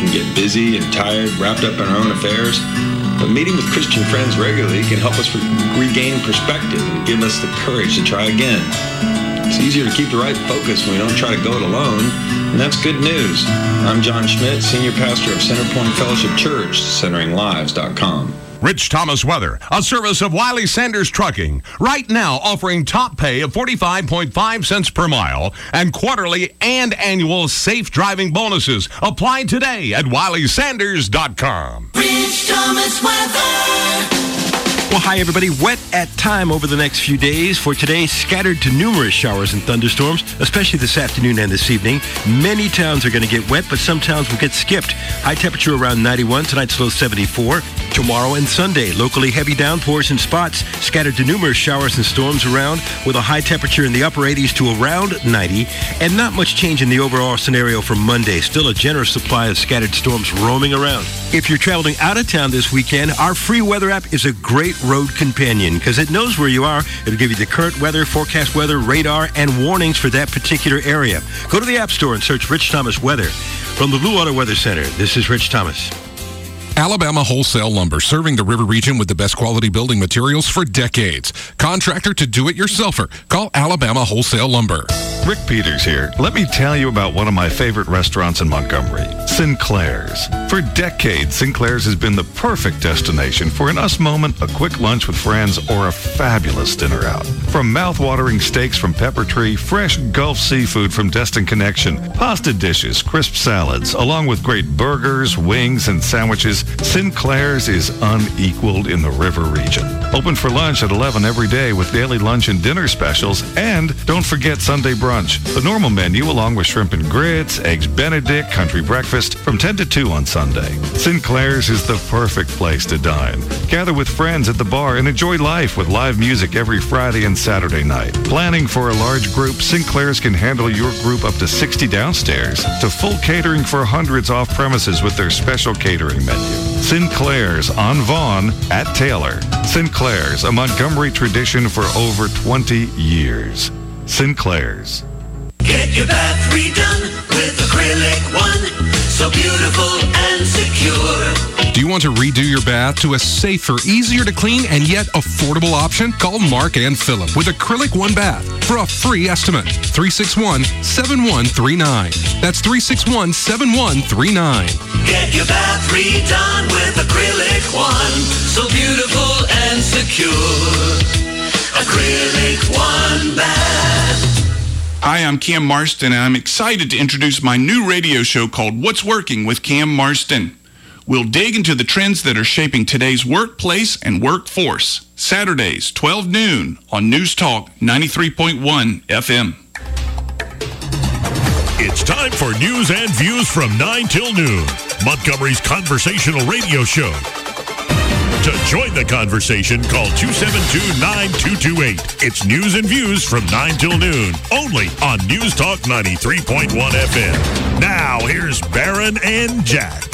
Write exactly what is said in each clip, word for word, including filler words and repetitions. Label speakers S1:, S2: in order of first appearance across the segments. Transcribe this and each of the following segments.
S1: can get busy and tired, wrapped up in our own affairs. But meeting with Christian friends regularly can help us re- regain perspective and give us the courage to try again. It's easier to keep the right focus when we don't try to go it alone, and that's good news. I'm John Schmidt, Senior Pastor of Centerpoint Fellowship Church, centering lives dot com.
S2: Rich Thomas Weather, a service of Wiley Sanders Trucking. Right now offering top pay of forty-five point five cents per mile and quarterly and annual safe driving bonuses. Apply today at Wiley Sanders dot com.
S3: Rich Thomas Weather.
S4: Well, hi, everybody. Wet at time over the next few days. For today, scattered to numerous showers and thunderstorms, especially this afternoon and this evening. Many towns are going to get wet, but some towns will get skipped. High temperature around ninety-one. Tonight's low seventy-four. Tomorrow and Sunday, locally heavy downpours in spots, scattered to numerous showers and storms around, with a high temperature in the upper eighties to around ninety. And not much change in the overall scenario for Monday. Still a generous supply of scattered storms roaming around. If you're traveling out of town this weekend, our free weather app is a great road companion because it knows where you are. It'll give you the current weather, forecast weather, radar, and warnings for that particular area. Go to the App Store and search Rich Thomas Weather. From the Blue Water Weather Center, this is Rich Thomas.
S5: Alabama Wholesale Lumber, serving the river region with the best quality building materials for decades. Contractor to do-it-yourselfer. Call Alabama Wholesale Lumber.
S6: Rick Peters here. Let me tell you about one of my favorite restaurants in Montgomery, Sinclair's. For decades, Sinclair's has been the perfect destination for an us moment, a quick lunch with friends, or a fabulous dinner out. From mouth-watering steaks from Pepper Tree, fresh Gulf seafood from Destin Connection, pasta dishes, crisp salads, along with great burgers, wings, and sandwiches, Sinclair's is unequaled in the river region. Open for lunch at eleven every day with daily lunch and dinner specials, and don't forget Sunday brunch. The normal menu along with shrimp and grits, eggs Benedict, country breakfast from ten to two on Sunday. Sinclair's is the perfect place to dine. Gather with friends at the bar and enjoy life with live music every Friday and Saturday night. Planning for a large group, Sinclair's can handle your group up to sixty downstairs, to full catering for hundreds off premises with their special catering menu. Sinclair's on Vaughn at Taylor. Sinclair's, a Montgomery tradition for over twenty years. Sinclair's.
S3: Get your bath redone with Acrylic One. So beautiful and secure.
S5: Do you want to redo your bath to a safer, easier to clean, and yet affordable option? Call Mark and Phillip with Acrylic One Bath for a free estimate. three six one, seven one three nine. That's three six one, seven one three nine.
S3: Get your bath redone with Acrylic One. So beautiful and secure. Acrylic One Bath.
S7: Hi, I'm Cam Marston, and I'm excited to introduce my new radio show called What's Working with Cam Marston. We'll dig into the trends that are shaping today's workplace and workforce. Saturdays, twelve noon on News Talk ninety-three point one F M.
S8: It's time for news and views from nine till noon, Montgomery's conversational radio show. To join the conversation, call two seven two, nine two two eight. It's news and views from nine till noon, only on News Talk ninety-three point one F M. Now, here's Barron and Jack.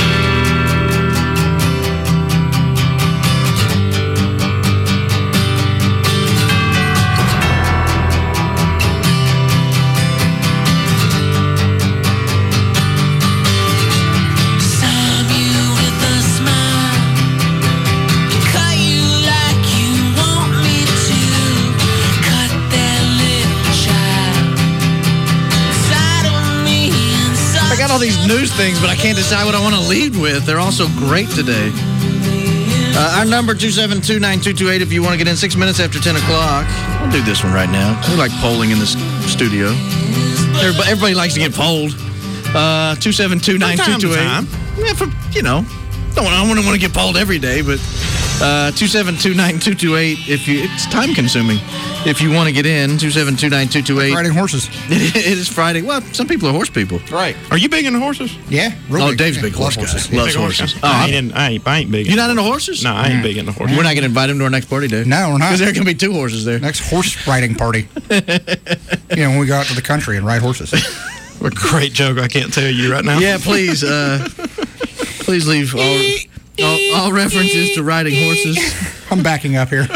S9: All these news things, but I can't decide what I want to lead with. They're all so great today. Uh, our number, two seven two, nine two two eight, if you want to get in six minutes after ten o'clock. I'll do this one right now. We like polling in the studio. Everybody, everybody likes to get polled. Uh, two seven two, nine two two eight. Yeah, for, you know, don't, I don't want to get polled every day, but uh, two seven two, nine two two eight, if you, it's time consuming. If you want to get in, two seven two, nine two two eight.
S10: Riding horses.
S9: It is Friday. Well, some people are horse people.
S10: Right.
S7: Are you big into horses?
S10: Yeah.
S9: Real
S10: oh,
S9: big.
S10: Dave's
S9: yeah,
S10: big horse
S9: horses.
S10: guy.
S9: Loves
S7: big
S9: horses.
S7: Horse
S9: Oh,
S7: I, ain't, I, ain't, I ain't big.
S9: You're not into horses?
S7: No, I ain't mm. big into horses.
S9: We're not going to invite him to our next party, Dave.
S10: No, we're not.
S9: Because there can be two horses there.
S10: Next horse riding party. You know, when we go out to the country and ride horses.
S7: A great joke I can't tell you right now.
S9: Yeah, please. Uh, please leave all, all, all references to riding horses.
S10: I'm backing up here.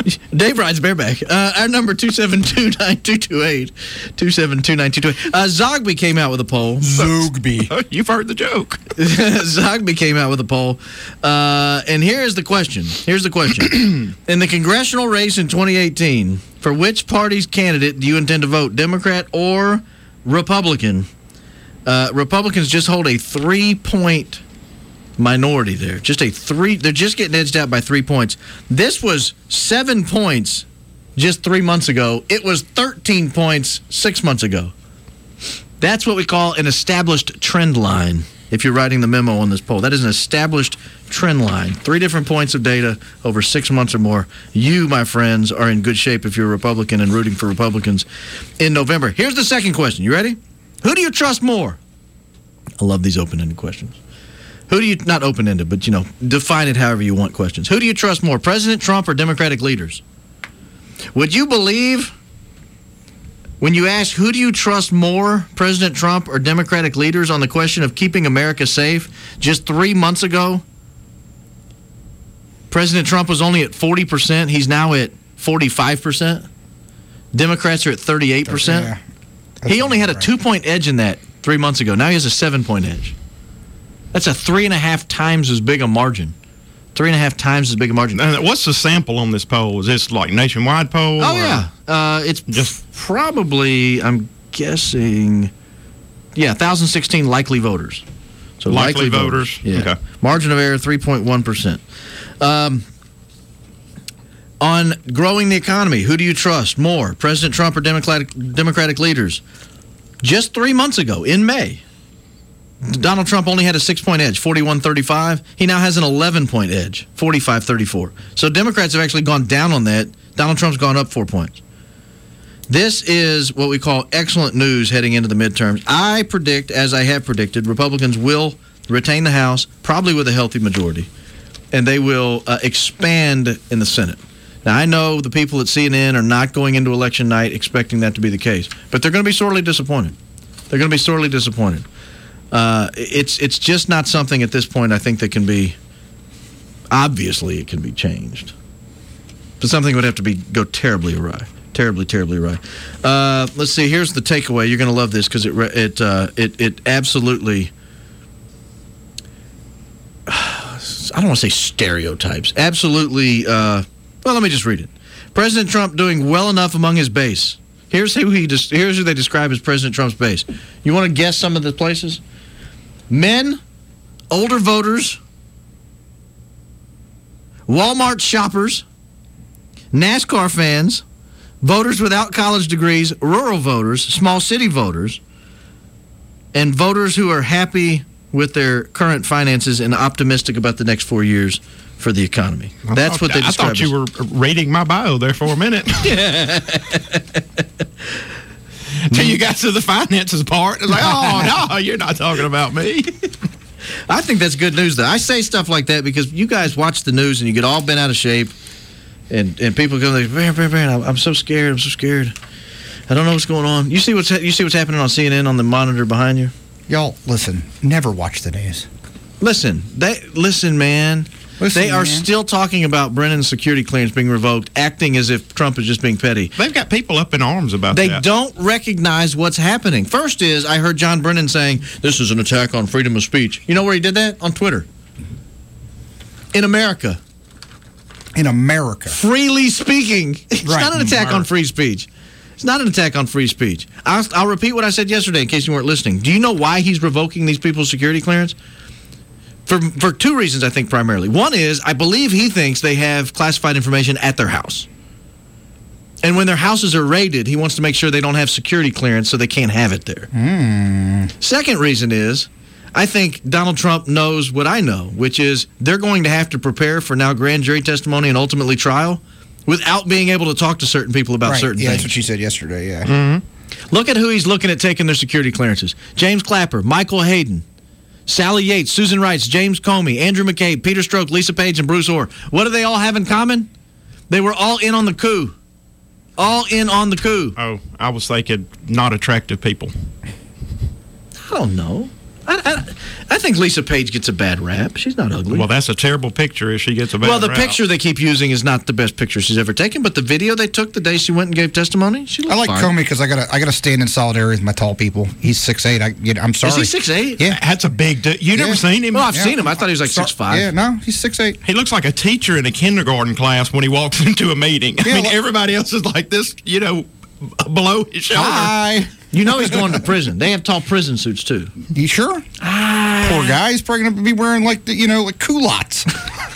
S9: Dave rides bareback. Uh, our number, two seven two, nine two two eight. two seven two, nine two two eight. Uh, Zogby came out with a poll.
S10: Zogby.
S4: You've heard the joke.
S9: Zogby came out with a poll. Uh, and here is the question. Here's the question. In the congressional race in twenty eighteen, for which party's candidate do you intend to vote, Democrat or Republican? Uh, Republicans just hold a three-point minority there. Just a three. They're just getting edged out by three points. This was seven points just three months ago. It was thirteen points six months ago. That's what we call an established trend line. If you're writing the memo on this poll, that is an established trend line. Three different points of data over six months or more. You, my friends, are in good shape if you're a Republican and rooting for Republicans in November. Here's the second question. You ready? Who do you trust more? I love these open-ended questions. Who do you, not open-ended, but, you know, define it however you want questions. Who do you trust more, President Trump or Democratic leaders? Would you believe when you ask who do you trust more, President Trump or Democratic leaders, on the question of keeping America safe, just three months ago, President Trump was only at forty percent. He's now at forty-five percent. Democrats are at thirty-eight percent. Yeah. He only had a two-point edge in that three months ago. Now he has a seven-point edge. That's a three and a half times as big a margin. Three and a half times as big a margin.
S11: And what's the sample on this poll? Is this like nationwide poll?
S9: Oh, yeah. Uh, it's just probably, I'm guessing, yeah, one thousand sixteen likely voters. So
S11: likely, likely voters.
S9: voters. Yeah.
S11: Okay.
S9: Margin of error, three point one percent. Um, on growing the economy, who do you trust more, President Trump or Democratic Democratic leaders? Just three months ago, in May, Donald Trump only had a six-point edge, forty-one thirty-five. He now has an eleven-point edge, forty-five thirty-four. So Democrats have actually gone down on that. Donald Trump's gone up four points. This is what we call excellent news heading into the midterms. I predict, as I have predicted, Republicans will retain the House, probably with a healthy majority, and they will uh, expand in the Senate. Now, I know the people at C N N are not going into election night expecting that to be the case, but they're going to be sorely disappointed. They're going to be sorely disappointed. Uh, it's it's just not something at this point I think that can be, obviously it can be changed. But something would have to be go terribly awry. Terribly, terribly awry. Uh, let's see, here's the takeaway. You're going to love this because it, it, uh, it, it absolutely, I don't want to say stereotypes, absolutely, uh, well, let me just read it. President Trump doing well enough among his base. Here's who he just, here's who they describe as President Trump's base. You want to guess some of the places? Men, older voters, Walmart shoppers, NASCAR fans, voters without college degrees, rural voters, small city voters, and voters who are happy with their current finances and optimistic about the next four years for the economy. That's what they describe.
S11: I thought you were reading my bio there for a minute. Till you got to the finances part, it's like, oh, no, you're not talking about me.
S9: I think that's good news, though. I say stuff like that because you guys watch the news and you get all bent out of shape, and, and people go like, man, man, man, I'm so scared, I'm so scared. I don't know what's going on. You see what's you see what's happening on C N N on the monitor behind you?
S10: Y'all, listen, never watch the news.
S9: Listen, they listen, man. Listen, they are man. still talking about Brennan's security clearance being revoked, acting as if Trump is just being petty.
S11: They've got people up in arms about
S9: they
S11: that.
S9: They don't recognize what's happening. First is, I heard John Brennan saying, this is an attack on freedom of speech. You know where he did that? On Twitter. In America.
S10: In America.
S9: Freely speaking. It's
S10: right.
S9: not an attack
S10: America.
S9: on free speech. It's not an attack on free speech. I'll, I'll repeat what I said yesterday in case you weren't listening. Do you know why he's revoking these people's security clearance? For for two reasons, I think, primarily. One is, I believe he thinks they have classified information at their house. And when their houses are raided, he wants to make sure they don't have security clearance so they can't have it there.
S10: Mm.
S9: Second reason is, I think Donald Trump knows what I know, which is they're going to have to prepare for now grand jury testimony and ultimately trial without being able to talk to certain people about
S10: right.
S9: certain
S10: yeah,
S9: things.
S10: That's what she said yesterday, yeah.
S9: Mm-hmm. Look at who he's looking at taking their security clearances. James Clapper, Michael Hayden, Sally Yates, Susan Rice, James Comey, Andrew McCabe, Peter Strzok, Lisa Page, and Bruce Orr. What do they all have in common? They were all in on the coup. All in on the coup.
S11: Oh, I was thinking not attractive people.
S9: I don't know. I, I, I think Lisa Page gets a bad rap. She's not ugly.
S11: Well, that's a terrible picture if she gets a bad
S9: Well, the
S11: rap.
S9: picture they keep using is not the best picture she's ever taken, but the video they took the day she went and gave testimony, she looked
S10: I like
S9: fine.
S10: Comey because I got I got to stand in solidarity with my tall people. He's six eight. I, you know, I'm sorry.
S9: Is he six eight?
S10: Yeah.
S11: That's a big dude. You
S10: Yeah.
S11: never seen him?
S9: Well, I've
S10: Yeah.
S9: seen him. I thought he was like
S10: So-
S9: six five.
S10: Yeah, no, he's six eight.
S11: He looks like a teacher in a kindergarten class when he walks into a meeting. I
S10: Yeah,
S11: mean,
S10: like-
S11: everybody else is like this, you know, below his shoulder.
S10: Hi.
S9: You know he's going to prison. They have tall prison suits, too.
S10: You sure? Poor guy. He's probably going to be wearing, like, the, you know, like culottes.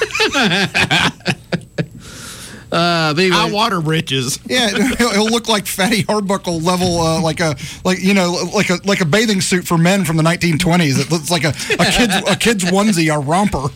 S9: Uh, but anyway,
S11: High water britches.
S10: Yeah, he'll, he'll look like Fatty Hardbuckle level, uh, like a like you know like a like a bathing suit for men from the nineteen twenties. It looks like a, a kid's a kid's onesie, a romper.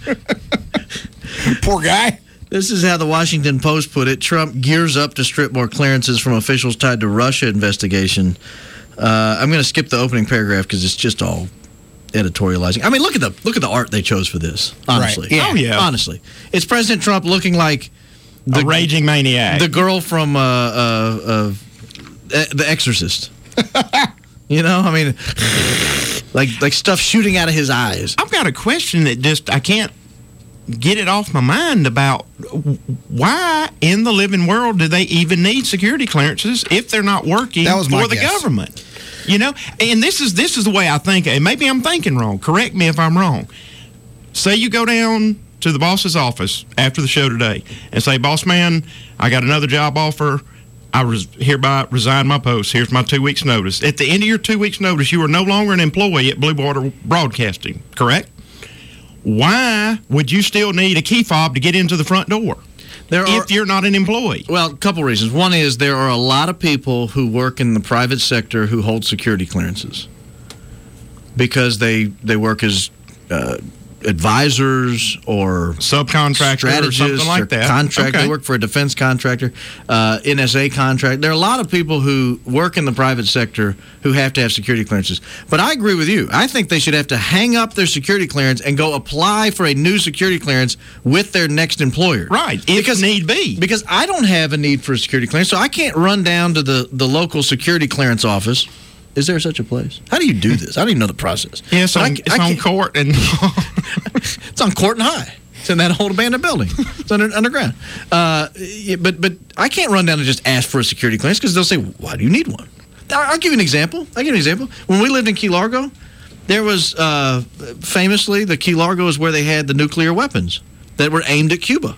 S10: Poor guy.
S9: This is how the Washington Post put it. Trump gears up to strip more clearances from officials tied to Russia investigation. Uh, I'm going to skip the opening paragraph because it's just all editorializing. I mean, look at the look at the art they chose for this. Honestly,
S11: Right. Yeah. Oh, yeah.
S9: Honestly, it's President Trump looking like
S11: The raging maniac.
S9: the girl from uh, uh, uh, The Exorcist. You know, I mean, like like stuff shooting out of his eyes.
S11: I've got a question that just, I can't get it off my mind about why in the living world do they even need security clearances if they're not working
S10: That was my
S11: for the
S10: guess.
S11: government? You know, and this is this is the way I think, and maybe I'm thinking wrong. Correct me if I'm wrong. Say you go down to the boss's office after the show today and say, boss man, I got another job offer. I res- hereby resign my post. Here's my two weeks notice. At the end of your two weeks notice, you are no longer an employee at Blue Water Broadcasting, correct? Why would you still need a key fob to get into the front door
S9: There are,
S11: if you're not an employee?
S9: well, a couple reasons. One is there are a lot of people who work in the private sector who hold security clearances because they they work as uh, advisors or
S11: Subcontractor or
S9: strategists
S11: something like
S9: or
S11: that.
S9: contract.
S11: Okay.
S9: They work for a defense contractor, uh, N S A contract. There are a lot of people who work in the private sector who have to have security clearances. But I agree with you. I think they should have to hang up their security clearance and go apply for a new security clearance with their next employer.
S11: Right, if
S9: Because-
S11: need be.
S9: Because I don't have a need for a security clearance, so I can't run down to the, the local security clearance office. Is there such a place? How do you do this? I don't even know the process.
S11: Yeah, it's
S9: But
S11: on,
S9: I-
S11: it's
S9: I
S11: on
S9: can't-
S11: court and
S9: It's on Court and High. It's in that old abandoned building. It's under, underground. Uh, yeah, but but I can't run down and just ask for a security clearance because they'll say, why do you need one? I'll, I'll give you an example. I'll give you an example. When we lived in Key Largo, there was uh, famously, the Key Largo is where they had the nuclear weapons that were aimed at Cuba.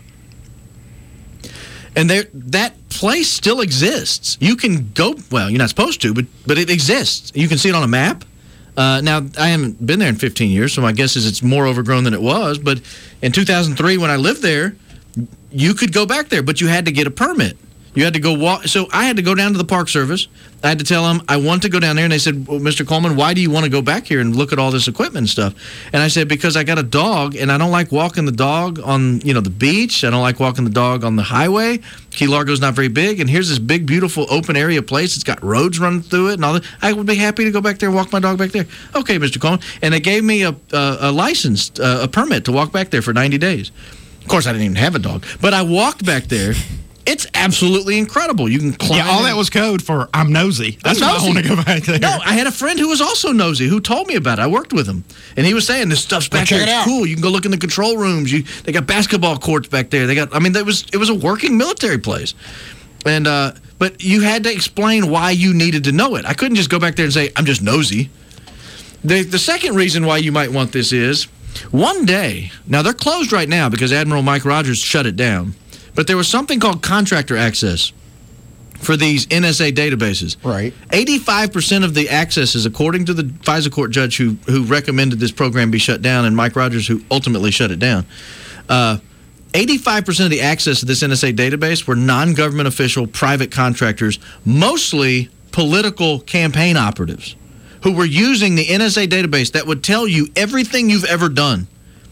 S9: And there, that place still exists. You can go, well, you're not supposed to, but but it exists. You can see it on a map. Uh, now, I haven't been there in fifteen years, so my guess is it's more overgrown than it was. But in two thousand three, when I lived there, you could go back there, but you had to get a permit. You had to go walk. So I had to go down to the Park Service. I had to tell them I want to go down there, and they said, well, Mister Coleman, why do you want to go back here and look at all this equipment and stuff? And I said, because I got a dog, and I don't like walking the dog on, you know, the beach. I don't like walking the dog on the highway. Key Largo's not very big, and here's this big, beautiful open area place. It's got roads running through it and all that. I would be happy to go back there and walk my dog back there. Okay, Mister Coleman. And they gave me a a, a license, uh, a permit to walk back there for ninety days. Of course, I didn't even have a dog, but I walked back there. It's absolutely incredible. You can climb.
S11: yeah, all
S9: in.
S11: that was code for I'm nosy. That's
S9: I'm
S11: why I
S9: nosy.
S11: want to go back there.
S9: No, I had a friend who was also nosy who told me about it. I worked with him, and he was saying this stuff's back
S10: check
S9: there.
S10: it
S9: It's
S10: out.
S9: cool. You can go look in the control rooms. You they got basketball courts back there. They got. I mean, that was it was a working military place, and uh, but you had to explain why you needed to know it. I couldn't just go back there and say I'm just nosy. The the second reason why you might want this is one day. Now they're closed right now because Admiral Mike Rogers shut it down. But there was something called contractor access for these N S A databases.
S10: Right.
S9: eighty-five percent of the accesses, according to the FISA court judge who who recommended this program be shut down, and Mike Rogers, who ultimately shut it down, uh, eighty-five percent of the access to this N S A database were non-government official private contractors, mostly political campaign operatives, who were using the N S A database that would tell you everything you've ever done.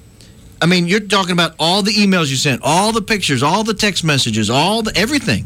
S9: I mean, you're talking about all the emails you sent, all the pictures, all the text messages, all the everything.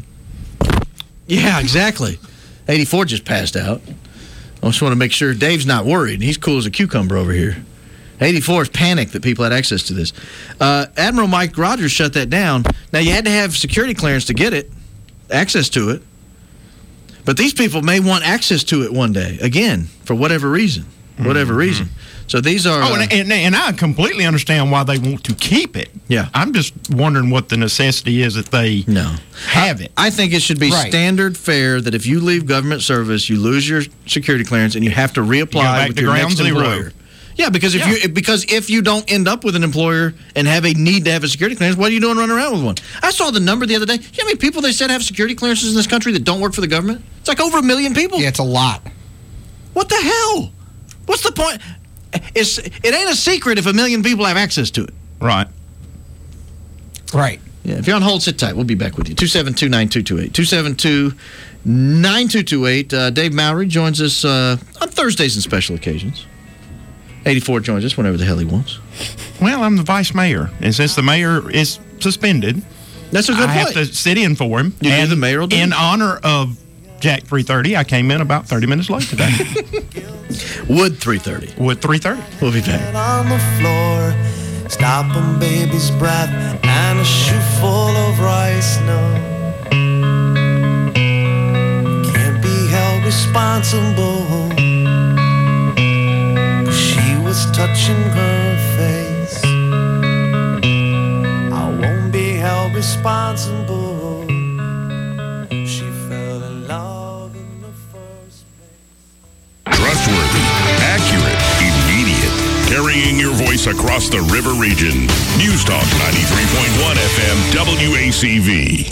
S9: Yeah, exactly. eighty-four just passed out. I just want to make sure Dave's not worried. He's cool as a cucumber over here. eighty-four is panicked that people had access to this. Uh, Admiral Mike Rogers shut that down. Now, you had to have security clearance to get it, access to it. But these people may want access to it one day, again, for whatever reason. Whatever mm-hmm. reason. So these are.
S11: Oh, and, and, and I completely understand why they want to keep it.
S9: Yeah.
S11: I'm just wondering what the necessity is that they
S9: no.
S11: have it.
S9: I think it should be
S11: Right.
S9: standard fare that if you leave government service, you lose your security clearance and you have to reapply
S11: back
S9: with
S11: to
S9: your
S11: ground
S9: next
S11: zero.
S9: employer. Yeah, because if
S11: Yeah.
S9: you because if you don't end up with an employer and have a need to have a security clearance, what are you doing running around with one? I saw the number the other day. You know how many people they said have security clearances in this country that don't work for the government? It's like over a million people.
S10: Yeah, it's a lot.
S9: What the hell? What's the point? It's, it ain't a secret if a million people have access to it.
S11: Right.
S10: Right.
S9: Yeah, if you're on hold, sit tight. We'll be back with you. two seven two, nine two two eight. two seven two, nine two two eight. Uh, Dave Mowry joins us uh, on Thursdays and special occasions. eighty-four joins us whenever the hell he wants.
S11: Well, I'm the vice mayor, and since the mayor is suspended,
S9: that's a good
S11: I
S9: point.
S11: have to sit in for him.
S9: You do
S11: and
S9: the mayoral duty?
S11: in honor of Jack three thirty, I came in about thirty minutes late today.
S9: Wood three thirty.
S11: Wood three thirty.
S9: We'll be back.
S12: On the floor, stopping baby's breath, and a shoe full of rice. No, can't be held responsible. She was touching her face. I won't be held responsible. She fell in love in the first place.
S8: Trustworthy, accurate, immediate. Carrying your voice across the river region. News Talk ninety-three point one F M W A C V.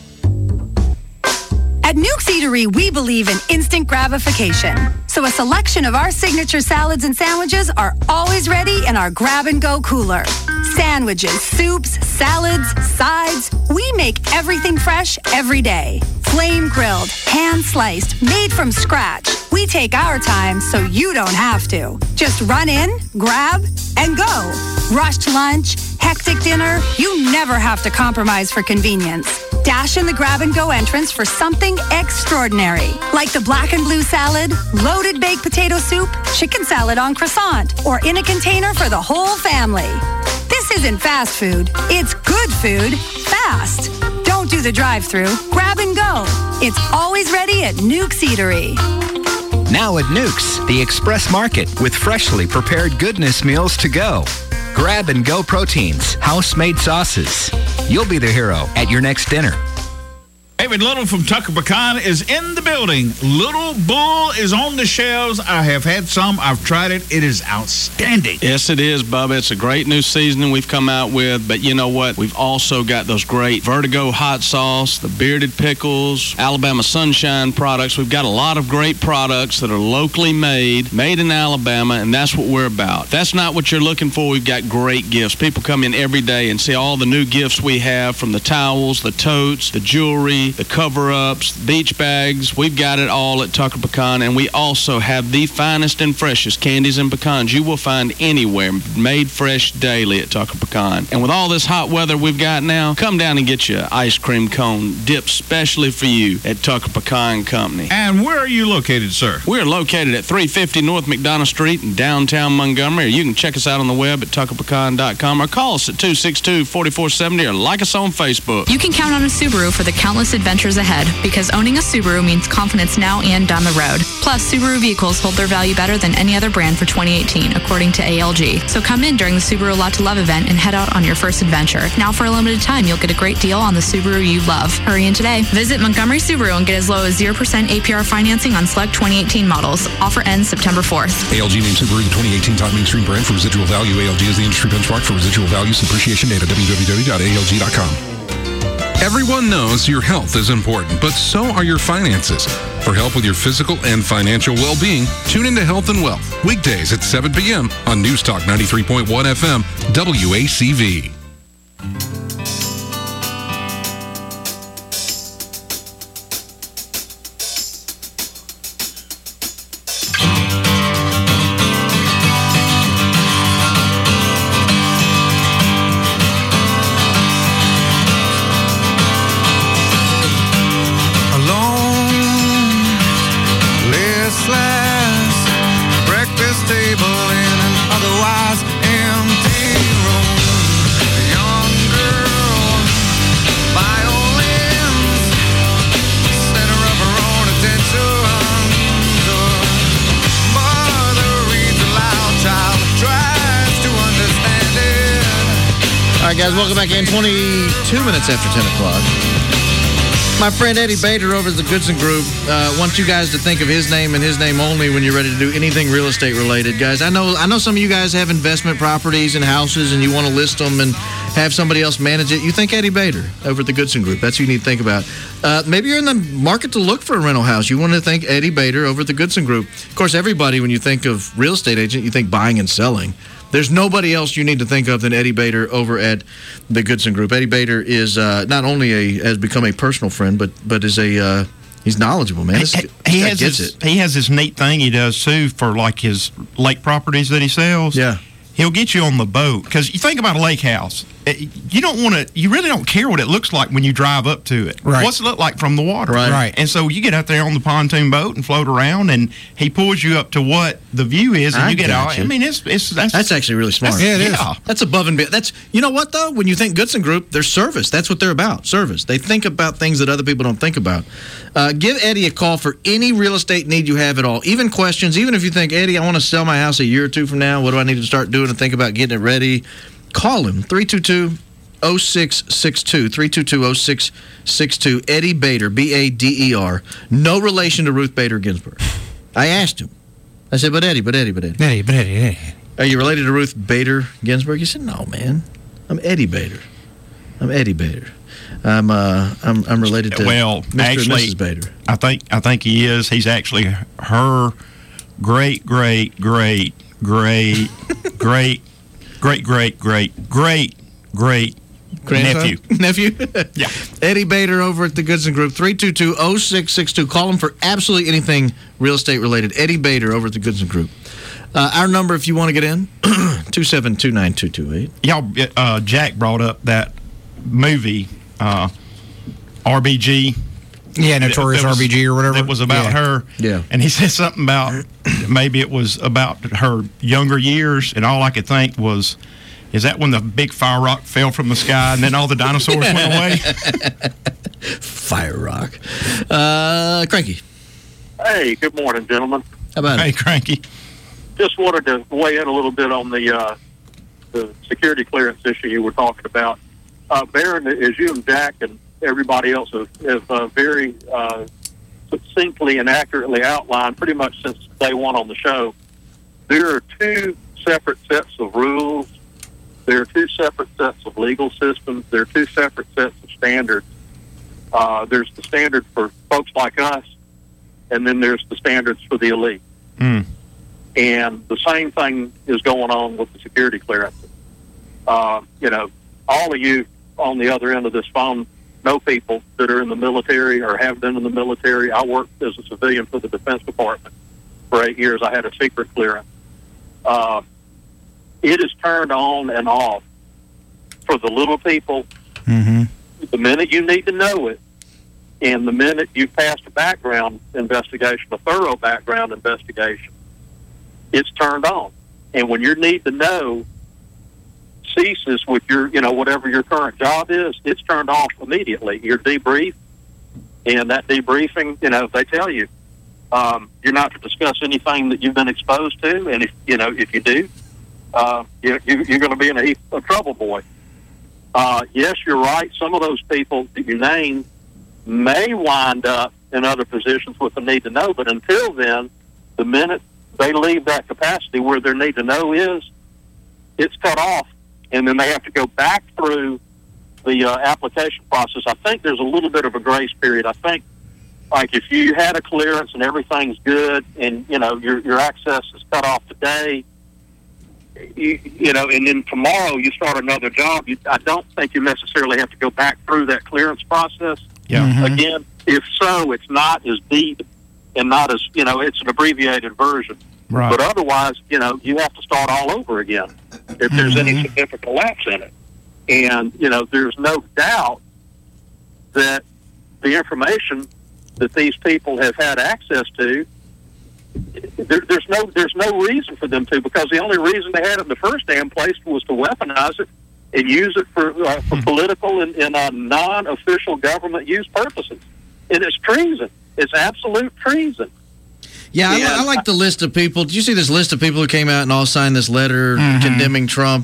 S13: At Nuke's Eatery, we believe in instant gratification. So a selection of our signature salads and sandwiches are always ready in our grab-and-go cooler. Sandwiches, soups, salads, sides, we make everything fresh every day. Flame-grilled, hand-sliced, made from scratch. We take our time so you don't have to. Just run in, grab, and go. Rushed lunch, hectic dinner, you never have to compromise for convenience. Dash in the grab-and-go entrance for something extraordinary, like the black and blue salad, loaded baked potato soup, chicken salad on croissant, or in a container for the whole family. This isn't fast food. It's good food, fast. Don't do the drive-thru. Grab and go. It's always ready at Nuke's Eatery.
S14: Now at Nuke's, the Express Market with freshly prepared goodness meals to go. Grab and go proteins, house-made sauces. You'll be the hero at your next dinner.
S15: David Little from Tucker Pecan is in the building. Little Bull is on the shelves. I have had some. I've tried it. It is outstanding.
S16: Yes, it is, Bubba. It's a great new seasoning we've come out with. But you know what? We've also got those great Vertigo hot sauce, the bearded pickles, Alabama Sunshine products. We've got a lot of great products that are locally made, made in Alabama, and that's what we're about. If that's not what you're looking for, we've got great gifts. People come in every day and see all the new gifts we have, from the towels, the totes, the jewelry, the cover-ups, beach bags. We've got it all at Tucker Pecan, and we also have the finest and freshest candies and pecans you will find anywhere, made fresh daily at Tucker Pecan. And with all this hot weather we've got now, come down and get you an ice cream cone dipped specially for you at Tucker Pecan Company.
S15: And where are you located, sir?
S16: We're located at three fifty North McDonough Street in downtown Montgomery, or you can check us out on the web at tucker pecan dot com, or call us at two six two, four four seven zero, or like us on Facebook.
S17: You can count on a Subaru for the countless adventures ahead, because owning a Subaru means confidence now and down the road. Plus, Subaru vehicles hold their value better than any other brand for twenty eighteen, according to A L G. So come in during the Subaru Lot to Love event and head out on your first adventure. Now for a limited time, you'll get a great deal on the Subaru you love. Hurry in today. Visit Montgomery Subaru and get as low as zero percent A P R financing on select twenty eighteen models. Offer ends September fourth.
S5: A L G named Subaru the twenty eighteen top mainstream brand for residual value. A L G is the industry benchmark for residual values and appreciation data. w w w dot a l g dot com.
S2: Everyone knows your health is important, but so are your finances. For help with your physical and financial well-being, tune into Health and Wealth, weekdays at seven p.m. on News Talk ninety-three point one F M, W A C V.
S12: Table in an otherwise empty room.
S9: right, guys, welcome back in. twenty-two minutes after ten o'clock. My friend Eddie Bader over at the Goodson Group uh, wants you guys to think of his name and his name only when you're ready to do anything real estate related. Guys, I know I know some of you guys have investment properties and houses and you want to list them and have somebody else manage it. You think Eddie Bader over at the Goodson Group. That's who you need to think about. Uh, maybe you're in the market to look for a rental house. You want to think Eddie Bader over at the Goodson Group. Of course, everybody, when you think of real estate agent, you think buying and selling. There's nobody else you need to think of than Eddie Bader over at the Goodson Group. Eddie Bader is uh, not only a has become a personal friend, but but is a uh, he's knowledgeable, man. This,
S11: he
S9: this
S11: he
S9: guy
S11: has
S9: gets
S11: this,
S9: it.
S11: he has this neat thing he does too for like his lake properties that he sells.
S9: Yeah,
S11: he'll get you on the boat because you think about a lake house. You don't want to. You really don't care what it looks like when you drive up to it.
S10: Right.
S11: What's it look like from the water?
S10: Right. Right.
S11: And so you get out there on the pontoon boat and float around, and he pulls you up to what the view is, and
S9: I
S11: you get
S9: got
S11: all.
S9: you.
S11: I mean, it's it's that's,
S9: That's actually really smart.
S11: that's- Yeah, it is. yeah.
S9: That's above and beyond. That's you know what though. When you think Goodson Group, there's service. That's what they're about. Service. They think about things that other people don't think about. Uh, give Eddie a call for any real estate need you have at all. Even questions. Even if you think, Eddie, I want to sell my house a year or two from now. What do I need to start doing to think about getting it ready? Call him three two two oh six six two three two two oh six six two. Eddie Bader, B A D E R. No relation to Ruth Bader Ginsburg. I asked him. I said, but Eddie, but Eddie, but Eddie.
S10: Eddie, but Eddie, Eddie.
S9: Are you related to Ruth Bader Ginsburg? He said, no, man. I'm Eddie Bader. I'm Eddie Bader. I'm uh, I'm I'm related to
S11: well,
S9: Mister
S11: actually,
S9: and Missus Bader.
S11: I think I think he is. He's actually her great great great great great great great great great great nephew.
S9: Nephew?
S11: Yeah.
S9: Eddie Bader over at the Goodson Group, three two two oh six six two. Call him for absolutely anything real estate related. Eddie Bader over at the Goodson Group. Uh, our number, if you want to get in, two seven two nine two two eight.
S11: Y'all, uh, Jack brought up that movie, uh, R B G.
S10: Yeah, Notorious
S11: that was,
S10: R B G or whatever.
S11: It was about
S10: Yeah.
S11: her.
S9: Yeah.
S11: And he said something about maybe it was about her younger years, and all I could think was, is that when the big fire rock fell from the sky and then all the dinosaurs went away?
S9: Fire rock. Uh, Cranky.
S18: Hey, good morning, gentlemen.
S9: How about
S11: Hey,
S9: it?
S11: Cranky.
S18: Just wanted to weigh in a little bit on the uh, the security clearance issue you were talking about. Uh, Baron, as you and Jack and everybody else have, have uh, very uh, succinctly and accurately outlined pretty much since day one on the show, there are two separate sets of rules. There are two separate sets of legal systems. There are two separate sets of standards. Uh, there's the standard for folks like us, and then there's the standards for the elite.
S11: Mm.
S18: And the same thing is going on with the security clearances. Uh, you know, all of you on the other end of this phone know people that are in the military or have been in the military. I worked as a civilian for the Defense Department for eight years. I had a secret clearance. Uh, it is turned on and off for the little people.
S10: Mm-hmm.
S18: The minute you need to know it, and the minute you've passed a background investigation, a thorough background investigation, it's turned on. And when your need to know ceases with your, you know, whatever your current job is, it's turned off immediately. You're debriefed, and that debriefing, you know, they tell you um, you're not to discuss anything that you've been exposed to, and if you know if you do, uh, you, you, you're going to be in a heap of trouble, boy. Uh, yes, you're right. Some of those people that you named may wind up in other positions with the need to know, but until then, the minute they leave that capacity where their need to know is, it's cut off, and then they have to go back through the uh, application process. I think there's a little bit of a grace period. I think, like, if you had a clearance and everything's good, and you know your your access is cut off today, you, you know, and then tomorrow you start another job, you, I don't think you necessarily have to go back through that clearance process.
S11: Yeah. Mm-hmm.
S18: Again, if so, it's not as deep and not as, you know, it's an abbreviated version.
S11: Right.
S18: But otherwise, you know, you have to start all over again if there's
S11: Mm-hmm.
S18: any significant lapse in it. And, you know, there's no doubt that the information that these people have had access to, there, there's no there's no reason for them to, because the only reason they had it in the first damn place was to weaponize it and use it for, uh, for political and, and uh, non-official government use purposes. And it's treason. It's absolute treason.
S9: Yeah, I,
S18: And
S9: I like the list of people. Did you see this list of people who came out and all signed this letter
S10: Mm-hmm.
S9: condemning Trump?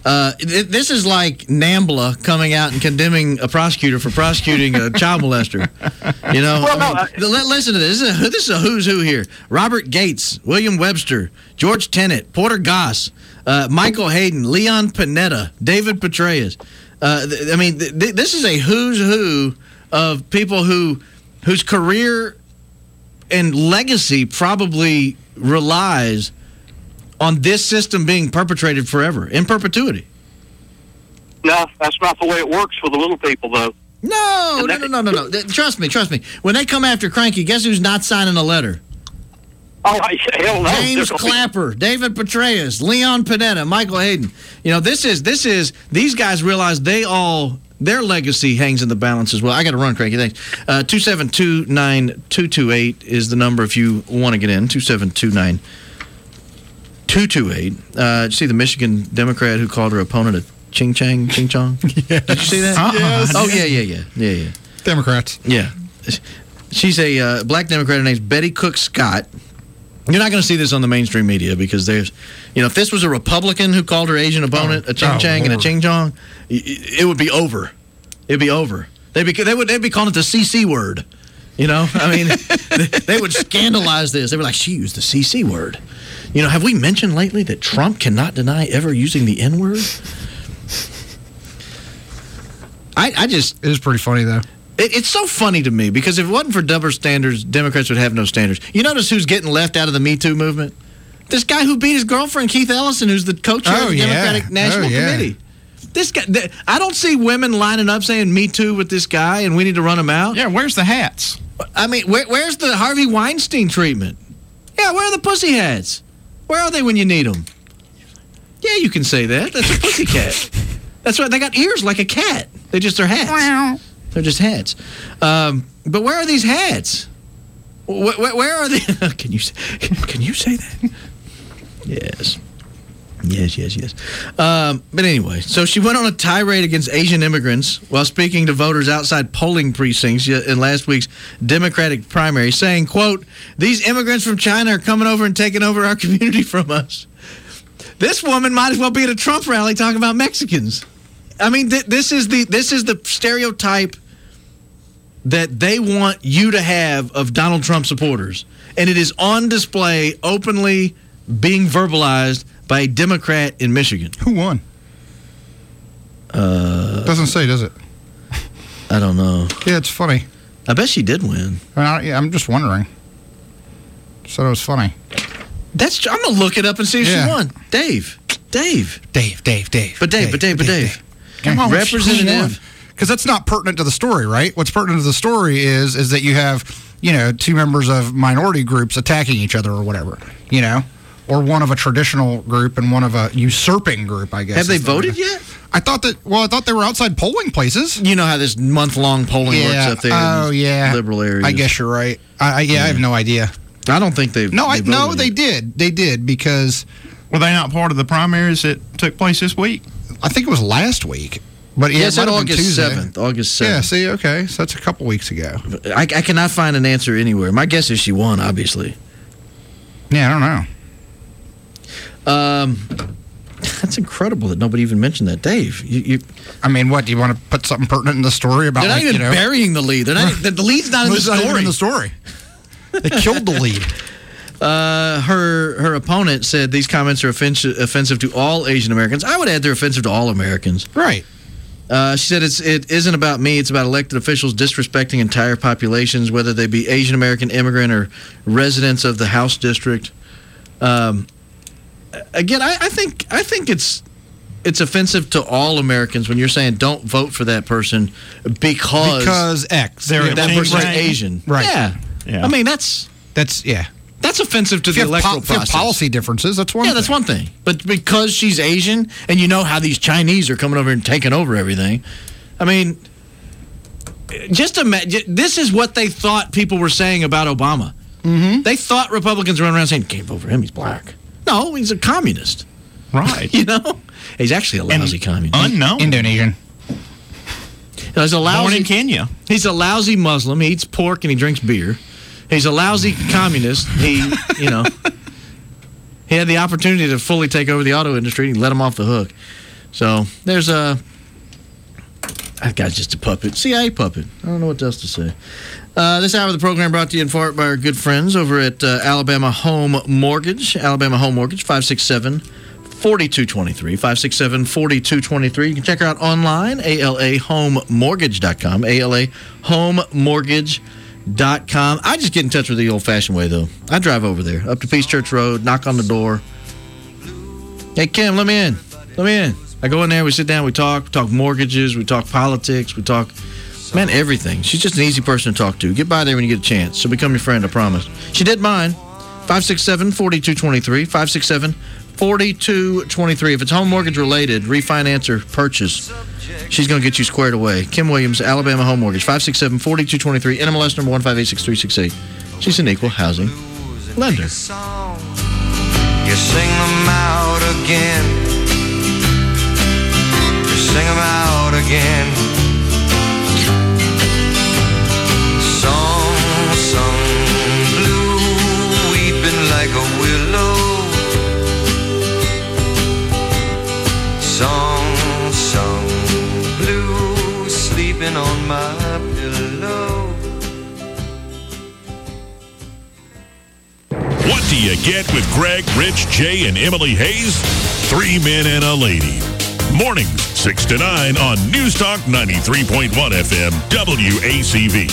S9: Uh, th- this is like NAMBLA coming out and condemning a prosecutor for prosecuting a child molester. You know,
S18: Well, no,
S9: I mean, li- listen to this. This is, a, this is a who's who here. Robert Gates, William Webster, George Tenet, Porter Goss, uh, Michael Hayden, Leon Panetta, David Petraeus. Uh, th- I mean, th- th- this is a who's who of people who whose career and legacy probably relies on this system being perpetrated forever, in perpetuity.
S18: No, that's not the way it works for the little people, though.
S9: No, no, no, no, no, no. Th- Trust me, trust me. When they come after Cranky, guess who's not signing a letter?
S18: Oh, hell no.
S9: James Clapper, David Petraeus, Leon Panetta, Michael Hayden. You know, this is, this is, these guys realize they all, their legacy hangs in the balance as well. I got to run, Cranky. Thanks. Uh, two seven two nine two two eight is the number if you want to get in. two seven two nine two two eight. Uh, did you see the Michigan Democrat who called her opponent a ching chang, ching chong? Yes. Did you see that?
S10: Uh-uh. Yes.
S9: Oh, yeah, yeah, yeah. Yeah, yeah.
S10: Democrats.
S9: Yeah. She's a uh, black Democrat. Her name's Betty Cook Scott. You're not going to see this on the mainstream media because there's, you know, if this was a Republican who called her Asian opponent oh, a ching chang oh, and a ching chong, it would be over. It'd be over. They'd be, they would, they'd be calling it the C C word. You know, I mean, they, they would scandalize this. They were like, she used the C C word. You know, have we mentioned lately that Trump cannot deny ever using the N word? I, I just.
S10: It is pretty funny, though.
S9: It, it's so funny to me because if it wasn't for double standards, Democrats would have no standards. You notice who's getting left out of the Me Too movement? This guy who beat his girlfriend, Keith Ellison, who's the co-chair
S10: oh,
S9: of the
S10: yeah.
S9: Democratic National
S10: oh, yeah.
S9: Committee. This guy, th- I don't see women lining up saying Me Too with this guy and we need to run him out.
S11: Yeah, where's the hats?
S9: I mean, where, where's the Harvey Weinstein treatment? Yeah, where are the pussy hats? Where are they when you need them? Yeah, you can say that. That's a pussy cat. That's right. They got ears like a cat. They just are hats. They're just hats. Um, but where are these hats? Where, where, where are they? Can you can you say that? Yes. Yes, yes, yes. Um, but anyway, so she went on a tirade against Asian immigrants while speaking to voters outside polling precincts in last week's Democratic primary, saying, quote, these immigrants from China are coming over and taking over our community from us. This woman might as well be at a Trump rally talking about Mexicans. I mean, th- this is the this is the stereotype that they want you to have of Donald Trump supporters. And it is on display, openly being verbalized by a Democrat in Michigan.
S10: Who won?
S9: Uh,
S10: Doesn't say, does it?
S9: I don't know.
S10: Yeah, it's funny.
S9: I bet she did win.
S10: I, yeah, I'm just wondering. So it was funny.
S9: That's. I'm gonna look it up and see if
S10: yeah.
S9: she won. Dave, Dave,
S10: Dave, Dave, Dave.
S9: But Dave, Dave but Dave, but Dave. Dave.
S10: Come on,
S9: Representative.
S10: Because that's not pertinent to the story, right? What's pertinent to the story is is that you have, you know, two members of minority groups attacking each other or whatever, you know, or one of a traditional group and one of a usurping group, I guess.
S9: Have they voted yet?
S10: I thought that. Well, I thought they were outside polling places.
S9: You know how this month-long polling
S10: yeah.
S9: works up there.
S10: Oh
S9: in
S10: yeah,
S9: liberal areas.
S10: I guess you're right. I, I yeah, yeah, I have no idea.
S9: I don't think they've.
S10: No,
S9: they
S10: I no,
S9: yet.
S10: they did. They did because
S11: were they not part of the primaries that took place this week?
S10: I think it was last week. But yeah,
S9: yes,
S10: it
S9: on August seventh. August seventh.
S10: Yeah, see, okay, so that's a couple weeks ago.
S9: I, I cannot find an answer anywhere. My guess is she won, obviously.
S10: Yeah, I
S9: don't know. Um, that's incredible that nobody even mentioned that, Dave. You, you
S10: I mean, what do you want to put something pertinent in the story about?
S9: They're not
S10: like,
S9: even
S10: you know,
S9: burying the lead. They're not. the, the lead's not in the
S10: story.
S9: story.
S10: Not in the story. They killed the lead.
S9: Uh, her her opponent said these comments are offensive, offensive to all Asian Americans. I would add they're offensive to all Americans.
S10: Right.
S9: Uh, she said it's it isn't about me. It's about elected officials disrespecting entire populations, whether they be Asian American immigrant or residents of the House district. Um, again, I, I think I think it's it's offensive to all Americans when you're saying don't vote for that person because
S10: because X
S9: they're that person's
S10: right.
S9: Asian.
S10: Right.
S9: Yeah.
S10: yeah.
S9: I mean that's
S10: that's yeah.
S9: That's offensive to
S10: if
S9: the electoral
S10: po-
S9: process.
S10: If you have policy differences, that's one
S9: yeah,
S10: thing.
S9: that's one thing. But because she's Asian and you know how these Chinese are coming over and taking over everything, I mean, just imagine, this is what they thought people were saying about Obama.
S10: Mm-hmm.
S9: They thought Republicans were running around saying, can't vote for him, he's black. No, he's a communist.
S11: Right.
S9: You know? He's actually a lousy
S11: and
S9: communist.
S11: Unknown.
S10: Indonesian.
S9: He's a lousy,
S11: Born in Kenya.
S9: He's a lousy Muslim. He eats pork and he drinks beer. He's a lousy communist. He, you know, he had the opportunity to fully take over the auto industry and he let him off the hook. So there's a. That guy's just a puppet. C I A puppet. I don't know what else to say. Uh, this hour of the program brought to you in part by our good friends over at uh, Alabama Home Mortgage. Alabama Home Mortgage, five six seven, four two two three. five six seven, four two two three. You can check her out online, A L A home mortgage dot com. A L A home mortgage dot com. I just get in touch with the old-fashioned way, though. I drive over there, up to Peace Church Road, knock on the door. Hey, Kim, let me in. Let me in. I go in there, we sit down, we talk, we talk mortgages, we talk politics, we talk, man, everything. She's just an easy person to talk to. Get by there when you get a chance. She'll become your friend, I promise. She did mine. five six seven, four two two three. five six seven, four two two three. If it's home mortgage related, refinance or purchase, she's going to get you squared away. Kim Williams, Alabama Home Mortgage, five six seven, four two two three. N M L S number one five eight six three six eight. She's an equal housing lender.
S12: You sing them out again. You sing them out again. Song sung blue, weeping like a willow. Song sung blue, sleeping on my pillow.
S8: What do you get with Greg, Rich, Jay, and Emily Hayes? Three men and a lady. Mornings, six to nine on News Talk ninety-three point one F M, W A C V.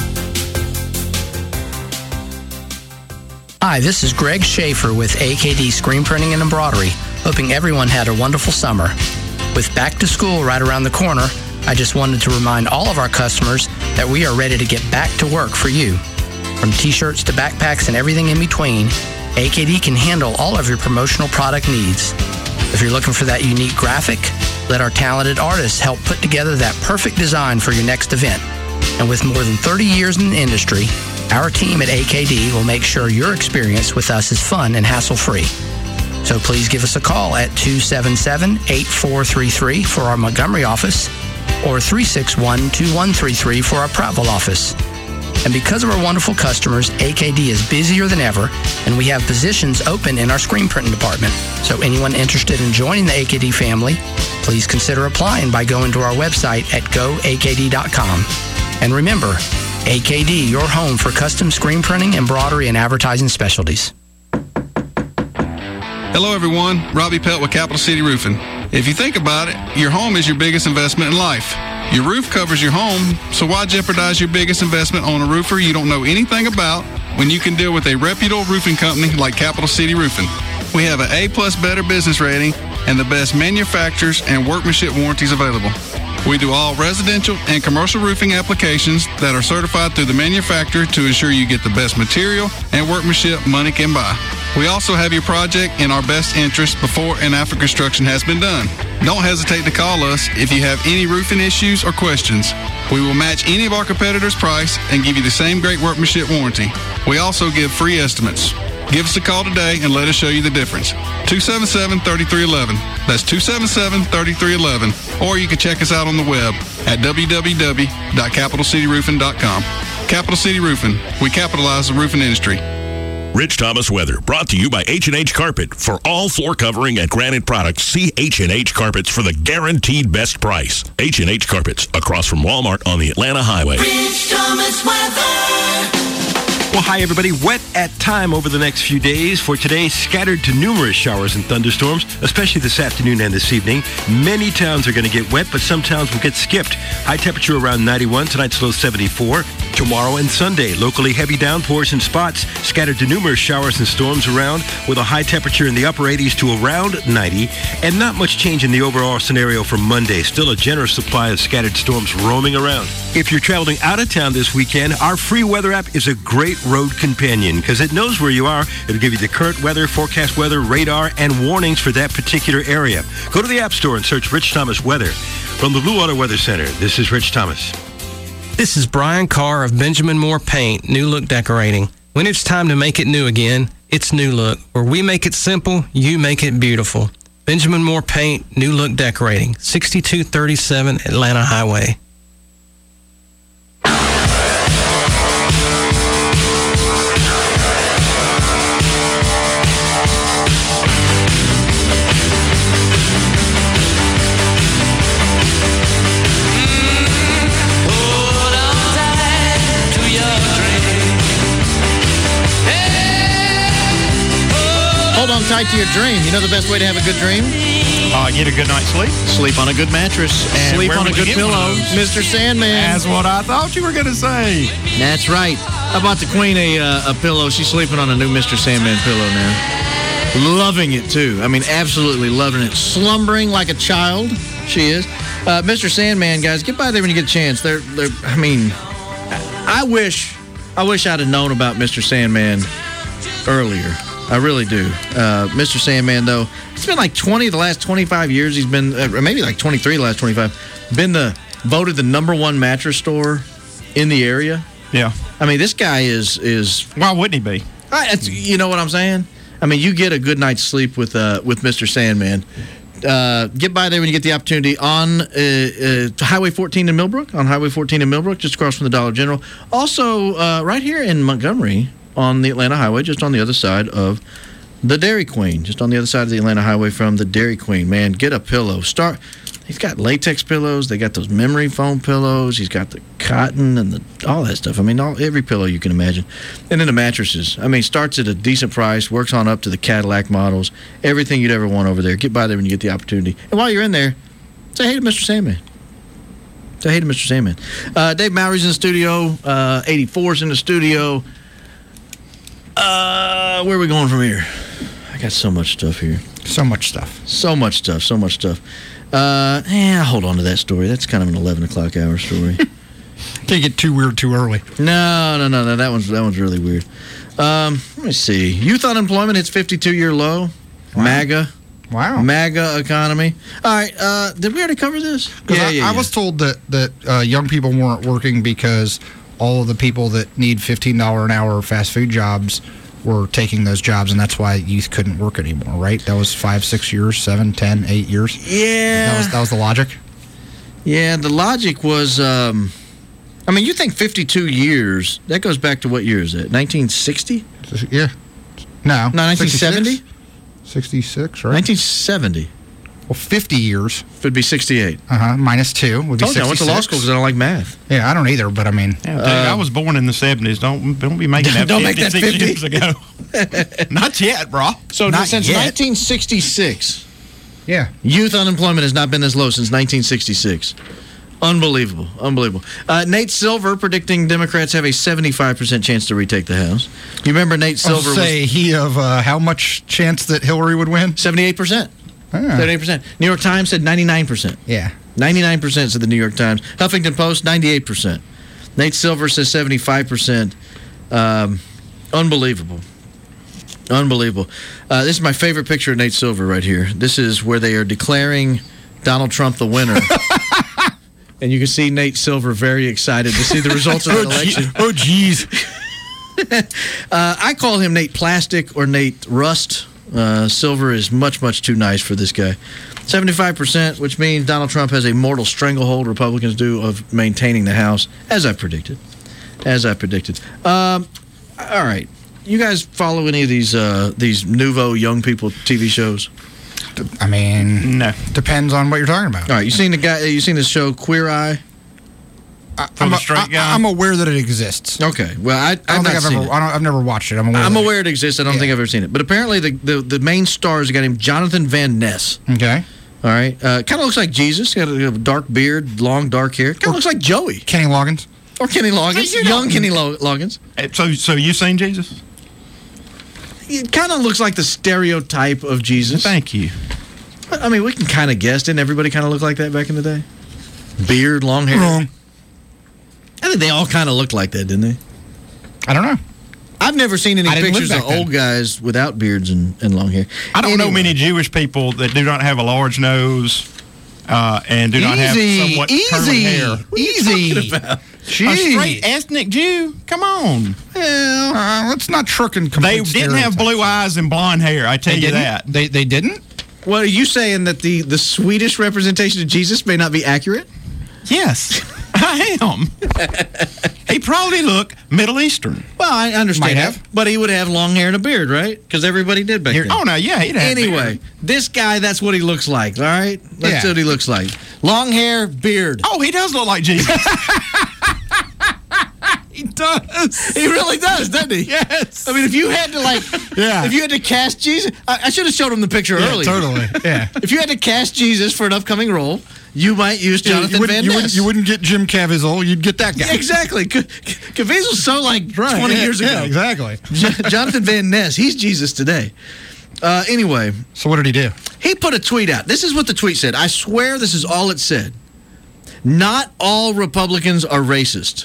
S19: Hi, this is Greg Schaefer with A K D Screen Printing and Embroidery, hoping everyone had a wonderful summer. With back to school right around the corner, I just wanted to remind all of our customers that we are ready to get back to work for you. From t-shirts to backpacks and everything in between, A K D can handle all of your promotional product needs. If you're looking for that unique graphic, let our talented artists help put together that perfect design for your next event. And with more than thirty years in the industry, our team at A K D will make sure your experience with us is fun and hassle-free. So please give us a call at two seven seven, eight four three three for our Montgomery office or three six one, two one three three for our Prattville office. And because of our wonderful customers, A K D is busier than ever, and we have positions open in our screen printing department. So anyone interested in joining the A K D family, please consider applying by going to our website at go A K D dot com. And remember, A K D, your home for custom screen printing, embroidery, and advertising specialties.
S20: Hello, everyone. Robbie Pelt with Capital City Roofing. If you think about it, your home is your biggest investment in life. Your roof covers your home, so why jeopardize your biggest investment on a roofer you don't know anything about when you can deal with a reputable roofing company like Capital City Roofing? We have an A-plus Better Business rating and the best manufacturers and workmanship warranties available. We do all residential and commercial roofing applications that are certified through the manufacturer to ensure you get the best material and workmanship money can buy. We also have your project in our best interest before and after construction has been done. Don't hesitate to call us if you have any roofing issues or questions. We will match any of our competitors' price and give you the same great workmanship warranty. We also give free estimates. Give us a call today and let us show you the difference. two seven seven, three three one one. That's two seven seven, three three one one. Or you can check us out on the web at w w w dot capital city roofing dot com. Capital City Roofing. We capitalize the roofing industry.
S8: Rich Thomas Weather, brought to you by H and H Carpet. For all floor covering and granite products, see H and H Carpets for the guaranteed best price. H and H Carpets, across from Walmart on the Atlanta Highway.
S3: Rich Thomas Weather.
S4: Well, hi, everybody. Wet at time over the next few days. For today, scattered to numerous showers and thunderstorms, especially this afternoon and this evening. Many towns are going to get wet, but some towns will get skipped. High temperature around ninety-one. Tonight's low seventy-four. Tomorrow and Sunday, locally heavy downpours in spots. Scattered to numerous showers and storms around, with a high temperature in the upper eighties to around ninety. And not much change in the overall scenario for Monday. Still a generous supply of scattered storms roaming around. If you're traveling out of town this weekend, our free weather app is a great road companion because it knows where you are. It'll give you the current weather, forecast weather, radar, and warnings for that particular area. Go to the App Store and search Rich Thomas Weather. From the Blue Water Weather Center, this is Rich Thomas.
S21: This is Brian Carr of Benjamin Moore Paint, New Look Decorating. When it's time to make it new again, it's New Look. Where we make it simple, you make it beautiful. Benjamin Moore Paint, New Look Decorating, sixty-two thirty-seven Atlanta Highway.
S9: tight to your dream. You know the best way to have a good dream?
S11: Uh, get a good night's sleep.
S9: Sleep on a good mattress.
S11: And
S9: Sleep
S11: where
S9: on a
S11: would you
S9: good
S11: get one
S9: pillow.
S11: of those?
S9: Mister Sandman.
S11: That's what I thought you were going to say.
S9: That's right. I bought the Queen a, uh, a pillow. She's sleeping on a new Mister Sandman pillow now. Loving it, too. I mean, absolutely loving it. Slumbering like a child. She is. Uh, Mister Sandman, guys, get by there when you get a chance. They're, they're, I mean, I wish, I wish I'd have known about Mister Sandman earlier. I really do. Uh, Mister Sandman, though, it's been like twenty the last twenty-five years. He's been, uh, or maybe like twenty-three the last twenty-five. Been the voted the number one mattress store in the area.
S11: Yeah.
S9: I mean, this guy is is.
S11: Why wouldn't he be?
S9: I, it's, you know what I'm saying? I mean, you get a good night's sleep with uh, with Mister Sandman. Uh, get by there when you get the opportunity on uh, uh, Highway fourteen in Millbrook, on Highway fourteen in Millbrook, just across from the Dollar General. Also, uh, right here in Montgomery on the Atlanta Highway, just on the other side of the Dairy Queen, just on the other side of the Atlanta Highway from the Dairy Queen. Man, get a pillow. Start. He's got latex pillows. They got those memory foam pillows. He's got the cotton and the all that stuff. I mean, all, every pillow you can imagine. And then the mattresses. I mean, starts at a decent price, works on up to the Cadillac models. Everything you'd ever want over there. Get by there when you get the opportunity. And while you're in there, say hey to Mister Sandman. Say hey to Mister Sandman. Uh, Dave Mowry's in the studio. Uh, eighty-four's in the studio. Uh, where are we going from here? I got so much stuff here.
S10: So much stuff.
S9: So much stuff. So much stuff. Uh, yeah, hold on to that story. That's kind of an eleven o'clock hour story.
S10: Can't get too weird too early.
S9: No, no, no, no. That one's that one's really weird. Um, let me see. Youth unemployment hits fifty-two year low. Wow. MAGA.
S10: Wow.
S9: MAGA economy. All right. Uh, did we already cover this?
S10: Yeah, I, yeah, I yeah. was told that that uh, young people weren't working because all of the people that need fifteen dollars an hour fast food jobs were taking those jobs, and that's why youth couldn't work anymore, right? That was five, six years, seven, ten, eight years.
S9: Yeah.
S10: That was, that was the logic?
S9: Yeah, the logic was, um, I mean, you think fifty-two years, that goes back to what year is it? nineteen sixty?
S10: Yeah. No.
S9: No, nineteen seventy?
S10: sixty-six, right?
S9: nineteen seventy.
S10: Well, fifty years.
S9: Would be sixty-eight.
S10: Uh-huh. Minus two would be
S9: Told you, I went to law school because I don't like math.
S10: Yeah, I don't either, but I mean.
S11: Yeah, dude, I was born in the seventies. Don't don't be making that
S9: Don't make that
S11: fifty-six
S9: fifty.
S11: years ago. Not yet, bro.
S9: So
S11: Not
S9: since
S11: yet.
S9: nineteen sixty-six,
S10: yeah,
S9: youth unemployment has not been this low since nineteen sixty-six. Unbelievable. Unbelievable. Uh, Nate Silver predicting Democrats have a seventy-five percent chance to retake the House. You remember Nate Silver
S10: I'll say
S9: was...
S10: he of uh, how much chance that Hillary would win?
S9: seventy-eight percent.
S10: Ah.
S9: seventy-eight percent. New York Times said ninety-nine percent.
S10: Yeah.
S9: ninety-nine percent said the New York Times. Huffington Post, ninety-eight percent. Nate Silver says seventy-five percent. Um, unbelievable. Unbelievable. Uh, this is my favorite picture of Nate Silver right here. This is where they are declaring Donald Trump the winner. And you can see Nate Silver very excited to see the results of that election.
S10: Oh, geez.
S9: uh, I call him Nate Plastic or Nate Rust. Uh, Silver is much, much too nice for this guy. seventy-five percent, which means Donald Trump has a mortal stranglehold, Republicans do, of maintaining the House, as I predicted. As I predicted. Um, all right. You guys follow any of these uh, these nouveau young people T V shows?
S10: I mean,
S11: no.
S10: Depends on what you're talking about.
S9: All right. You seen the guy? You seen this show Queer Eye?
S10: I, I'm, a, I, I'm aware that it exists.
S9: Okay. Well, I,
S10: I don't think I've ever.
S9: It.
S10: I don't, I've never watched it. I'm aware.
S9: I'm
S10: of
S9: aware
S10: it.
S9: it exists. I don't
S10: yeah.
S9: think I've ever seen it. But apparently, the the, the main stars got him Jonathan Van Ness.
S10: Okay.
S9: All right. Uh, kind of looks like Jesus. Got a, a dark beard, long dark hair. Kind of looks like Joey.
S10: Kenny Loggins.
S9: Or Kenny Loggins.
S11: Hey,
S9: Young
S11: know.
S9: Kenny Lo- Loggins.
S11: So, so you seen Jesus?
S9: It kind of looks like the stereotype of Jesus.
S11: Thank you.
S9: I mean, we can kind of guess. Didn't everybody kind of look like that back in the day? Beard, long hair.
S10: Wrong.
S9: I think they all kind of looked like that, didn't they?
S10: I don't know.
S9: I've never seen any
S10: I didn't
S9: pictures
S10: live
S9: of
S10: back then.
S9: old guys without beards and, and long hair.
S11: I don't
S9: Anyway.
S11: know many Jewish people that do not have a large nose uh, and do not
S9: Easy,
S11: have somewhat
S9: easy,
S11: curly hair.
S9: What are you
S10: Easy.
S9: talking about?
S11: A straight ethnic Jew? Come on.
S9: Well,
S10: Uh, let's not truck and
S11: They
S10: complete
S11: didn't have
S10: stereotypes.
S11: blue eyes and blonde hair, I tell
S10: They
S11: you
S10: didn't?
S11: that.
S10: They they didn't.
S9: well, are you saying that the, the Swedish representation of Jesus may not be accurate?
S11: Yes, I am. He probably looked Middle Eastern.
S9: Well, I understand
S10: Might
S9: that,
S10: have.
S9: but he would have long hair and a beard, right? Because everybody did back then.
S11: Oh, no, yeah, he'd have
S9: Anyway,
S11: beard.
S9: this guy, that's what he looks like, all right? That's
S10: Yeah.
S9: what he looks like. Long hair, beard.
S11: Oh, he does look like Jesus.
S10: He does.
S9: He really does, doesn't he?
S10: Yes.
S9: I mean, if you had to, like,
S10: Yeah.
S9: if you had to cast Jesus, I, I should have showed him the picture
S10: Yeah,
S9: earlier.
S10: totally. Yeah.
S9: If you had to cast Jesus for an upcoming role, you might use
S10: Yeah,
S9: Jonathan
S10: you, wouldn't,
S9: Van
S10: you,
S9: Ness.
S10: wouldn't, you wouldn't get Jim Caviezel. You'd get that guy.
S9: Yeah, exactly. Caviezel's so like
S10: Right,
S9: twenty
S10: yeah,
S9: years ago.
S10: yeah, exactly.
S9: Jonathan Van Ness, he's Jesus today. Uh, anyway.
S10: So what did he do?
S9: He put a tweet out. This is what the tweet said. I swear this is all it said. Not all Republicans are racist.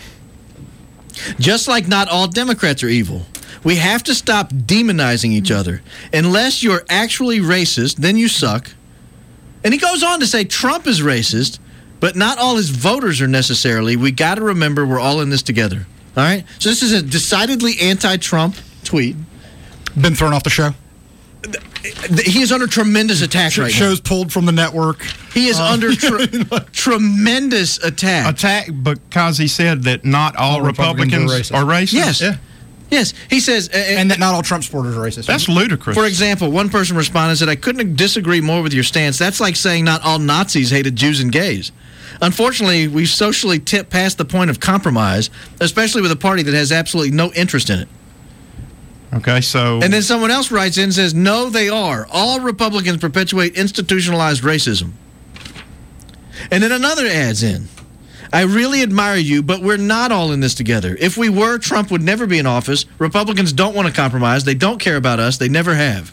S9: Just like not all Democrats are evil. We have to stop demonizing each other. Unless you're actually racist, then you suck. And he goes on to say Trump is racist, but not all his voters are necessarily. We got to remember we're all in this together. All right? So this is a decidedly anti-Trump tweet.
S10: Been thrown off the show.
S9: He is under tremendous attack right now.
S10: Shows pulled from the network.
S9: He is
S10: Uh,
S9: under tr- tremendous attack.
S11: Attack because he said that not all,
S10: All Republicans
S11: Republicans,
S10: are
S11: are racist.
S9: Yes.
S10: Yeah.
S9: Yes. He says... Uh,
S10: And that not all Trump supporters are racist.
S11: That's ludicrous.
S9: For example, one person responded and said, I couldn't disagree more with your stance. That's like saying not all Nazis hated Jews and gays. Unfortunately, we've socially tipped past the point of compromise, especially with a party that has absolutely no interest in it.
S11: Okay, so...
S9: And then someone else writes in and says, no, they are. All Republicans perpetuate institutionalized racism. And then another adds in, I really admire you, but we're not all in this together. If we were, Trump would never be in office. Republicans don't want to compromise. They don't care about us. They never have.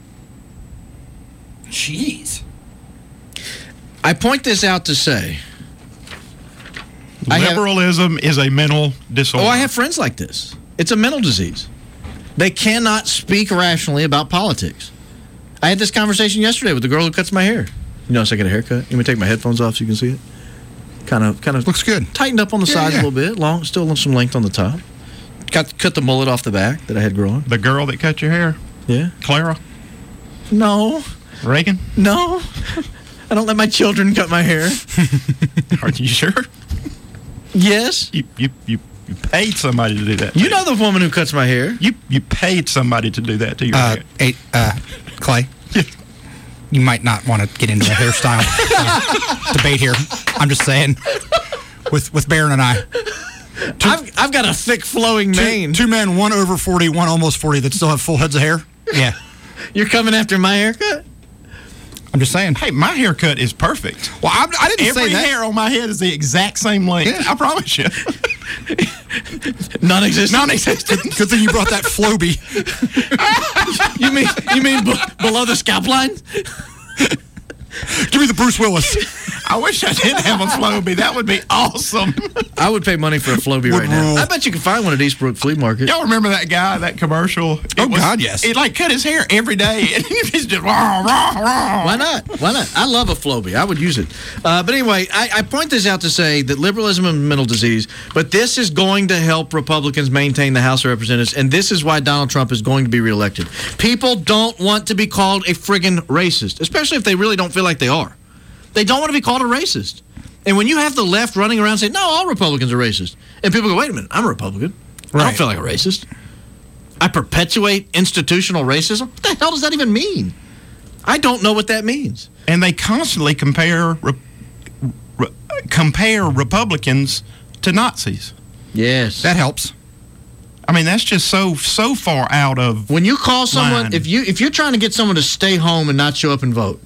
S10: Jeez.
S9: I point this out to say... I have-
S11: Liberalism is a mental disorder.
S9: Oh, I have friends like this. It's a mental disease. They cannot speak rationally about politics. I had this conversation yesterday with the girl who cuts my hair. You notice I got a haircut? You want me to take my headphones off so you can see it? Kind of, kind of
S10: looks good.
S9: Tightened up on the
S10: Yeah,
S9: sides
S10: yeah.
S9: a little bit. Long, still some length on the top. Cut, cut the mullet off the back that I had growing.
S11: The girl that cut your hair?
S9: Yeah.
S11: Clara?
S9: No.
S11: Reagan?
S9: No. I don't let my children cut my hair.
S11: Are you sure?
S9: Yes.
S11: You you you, you paid somebody to do that.
S9: You know the woman who cuts my hair.
S11: You you paid somebody to do that to your
S10: Uh,
S11: hair.
S10: eight, uh, Clay, you might not want to get into a hairstyle uh, debate here. I'm just saying, with with Barron and I,
S9: I've, I've got a thick flowing
S10: two,
S9: mane.
S10: two men, one over forty, one almost forty, that still have full heads of hair. Yeah,
S9: You're coming after my haircut?
S10: I'm just saying.
S11: Hey, my haircut is perfect.
S10: Well, I, I didn't
S11: Every
S10: say that.
S11: hair on my head is the exact same length.
S10: Yeah.
S11: I promise you.
S9: Non-existent.
S11: Non-existent.
S10: Good thing you brought that Floby.
S9: You mean you mean b- below the scalp line?
S10: Give me the Bruce Willis.
S11: I wish I did have a Floby. That would be awesome.
S9: I would pay money for a Floby
S10: Would
S9: right now.
S10: rule.
S9: I bet you can find one at Eastbrook Flea Market.
S11: Y'all remember that guy, that commercial? It
S10: Oh,
S11: was-
S10: God, yes.
S11: It like cut his hair every day. And he was just rah, rah, rah.
S9: Why not? Why not? I love a Floby. I would use it. Uh, but anyway, I, I point this out to say that liberalism is a mental disease, but this is going to help Republicans maintain the House of Representatives, and this is why Donald Trump is going to be reelected. People don't want to be called a friggin' racist, especially if they really don't feel like they are. They don't want to be called a racist. And when you have the left running around saying, no, all Republicans are racist, and people go, wait a minute, I'm a Republican. I don't
S10: Right.
S9: feel like a racist. I perpetuate institutional racism? What the hell does that even mean? I don't know what that means.
S11: And they constantly compare re- re- compare Republicans to Nazis.
S9: Yes.
S10: That helps.
S11: I mean, that's just so so far out of
S9: When you call someone,
S11: line.
S9: if you if you're trying to get someone to stay home and not show up and vote,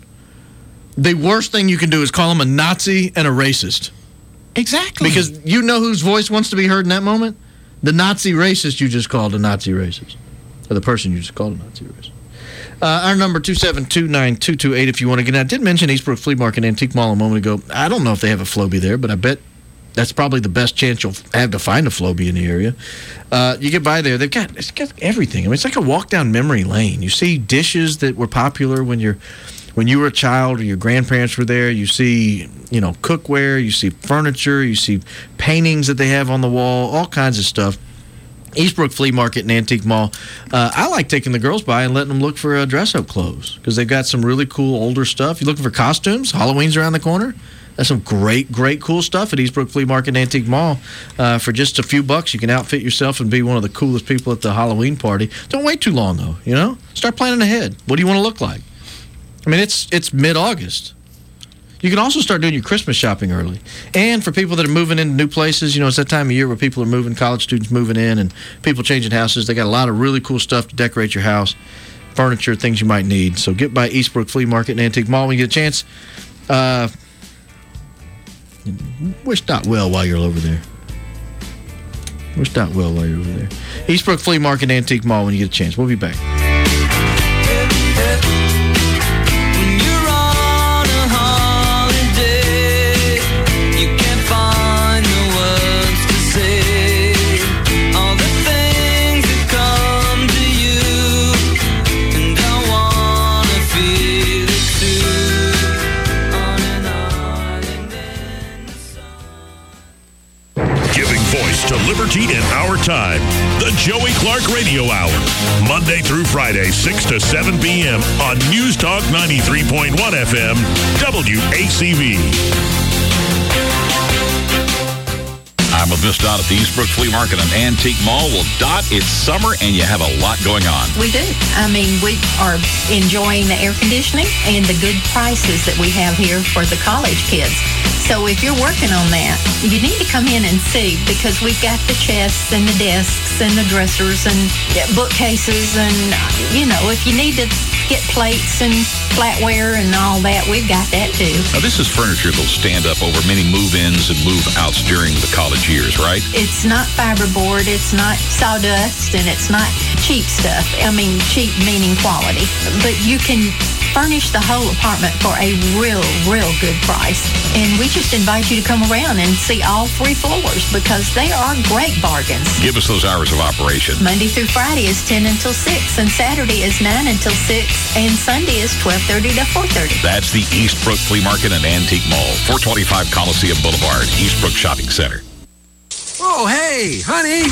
S9: the worst thing you can do is call them a Nazi and a racist.
S11: Exactly.
S9: Because you know whose voice wants to be heard in that moment? The Nazi racist you just called a Nazi racist. Or the person you just called a Nazi racist. Uh, our number, two seven two, nine two two eight, if you want to get in. I did mention Eastbrook Flea Market Antique Mall a moment ago. I don't know if they have a Floby there, but I bet that's probably the best chance you'll have to find a Floby in the area. Uh, you get by there, they've got, it's got everything. I mean, it's like a walk down memory lane. You see dishes that were popular when you're when you were a child or your grandparents were there. You see, you know, cookware, you see furniture, you see paintings that they have on the wall, all kinds of stuff. Eastbrook Flea Market and Antique Mall. Uh, I like taking the girls by and letting them look for uh, dress-up clothes because they've got some really cool older stuff. You looking for costumes? Halloween's around the corner. That's some great, great, cool stuff at Eastbrook Flea Market and Antique Mall. Uh, for just a few bucks, you can outfit yourself and be one of the coolest people at the Halloween party. Don't wait too long, though, you know? Start planning ahead. What do you want to look like? I mean, it's it's mid-August. You can also start doing your Christmas shopping early. And for people that are moving into new places, you know, it's that time of year where people are moving, college students moving in, and people changing houses. They got a lot of really cool stuff to decorate your house, furniture, things you might need. So get by Eastbrook Flea Market and Antique Mall when you get a chance. Uh, wish Dot well while you're over there. Wish Dot well while you're over there. Eastbrook Flea Market and Antique Mall when you get a chance. We'll be back.
S8: To liberty in our time. The Joey Clark Radio Hour. Monday through Friday, six to seven p.m. on News Talk ninety-three point one F M, W A C V.
S1: I'm with Miss Dot at the Eastbrook Flea Market and Antique Mall. Well, Dot, it's summer and you have a lot going on.
S22: We do. I mean, we are enjoying the air conditioning and the good prices that we have here for the college kids. So if you're working on that, you need to come in and see, because we've got the chests and the desks and the dressers and bookcases, and, you know, if you need to get plates and flatware and all that, we've got that too.
S1: Now, this is furniture that'll stand up over many move-ins and move-outs during the college years, right?
S22: It's not fiberboard, it's not sawdust, and it's not cheap stuff. I mean, cheap meaning quality. But you can furnish the whole apartment for a real, real good price. And we just invite you to come around and see all three floors, because they are great bargains.
S1: Give us those hours of operation.
S22: Monday through Friday is ten until six, and Saturday is nine until six, and Sunday is twelve thirty to four thirty.
S1: That's the Eastbrook Flea Market and Antique Mall, four twenty-five Coliseum Boulevard, Eastbrook Shopping Center.
S23: Oh, hey, honey.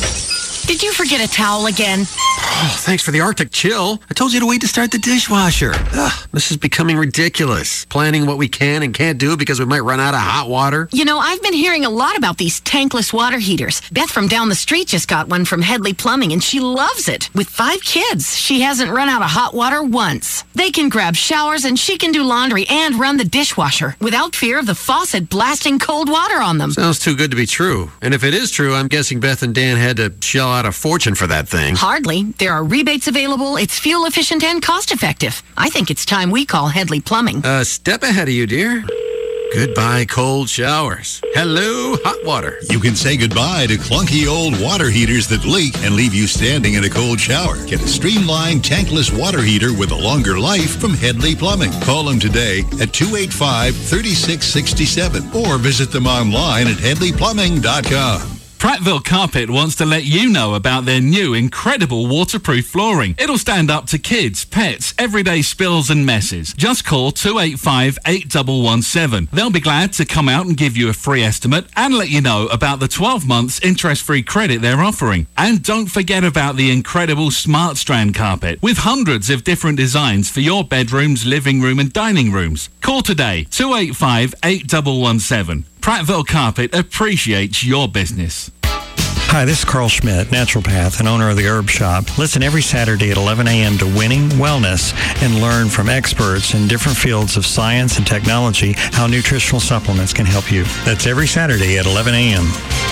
S23: Did you forget a towel again?
S24: Oh, thanks for the Arctic chill. I told you to wait to start the dishwasher. Ugh, this is becoming ridiculous. Planning what we can and can't do because we might run out of hot water.
S23: You know, I've been hearing a lot about these tankless water heaters. Beth from down the street just got one from Headley Plumbing, and she loves it. With five kids, she hasn't run out of hot water once. They can grab showers, and she can do laundry and run the dishwasher without fear of the faucet blasting cold water on them.
S24: Sounds too good to be true. And if it is true, I'm guessing Beth and Dan had to shell out a fortune for that thing.
S23: Hardly. There are rebates available. It's fuel efficient and cost effective. I think it's time we call Headley Plumbing.
S24: Uh, step ahead of you, dear. Goodbye, cold showers. Hello, hot water.
S25: You can say goodbye to clunky old water heaters that leak and leave you standing in a cold shower. Get a streamlined tankless water heater with a longer life from Headley Plumbing. Call them today at two eight five, three six six seven or visit them online at headley plumbing dot com.
S26: Prattville Carpet wants to let you know about their new incredible waterproof flooring. It'll stand up to kids, pets, everyday spills and messes. Just call two eight five, eight one one seven. They'll be glad to come out and give you a free estimate and let you know about the twelve months interest-free credit they're offering. And don't forget about the incredible Smart Strand carpet with hundreds of different designs for your bedrooms, living room and dining rooms. Call today, two eight five, eight one one seven. Prattville Carpet appreciates your business.
S27: Hi, this is Carl Schmidt, naturopath and owner of the Herb Shop. Listen every Saturday at eleven a.m. to Winning Wellness and learn from experts in different fields of science and technology how nutritional supplements can help you. That's every Saturday at eleven a.m.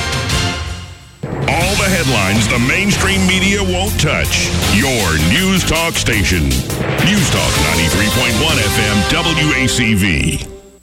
S8: All the headlines the mainstream media won't touch. Your News Talk station. News Talk ninety-three point one F M W A C V.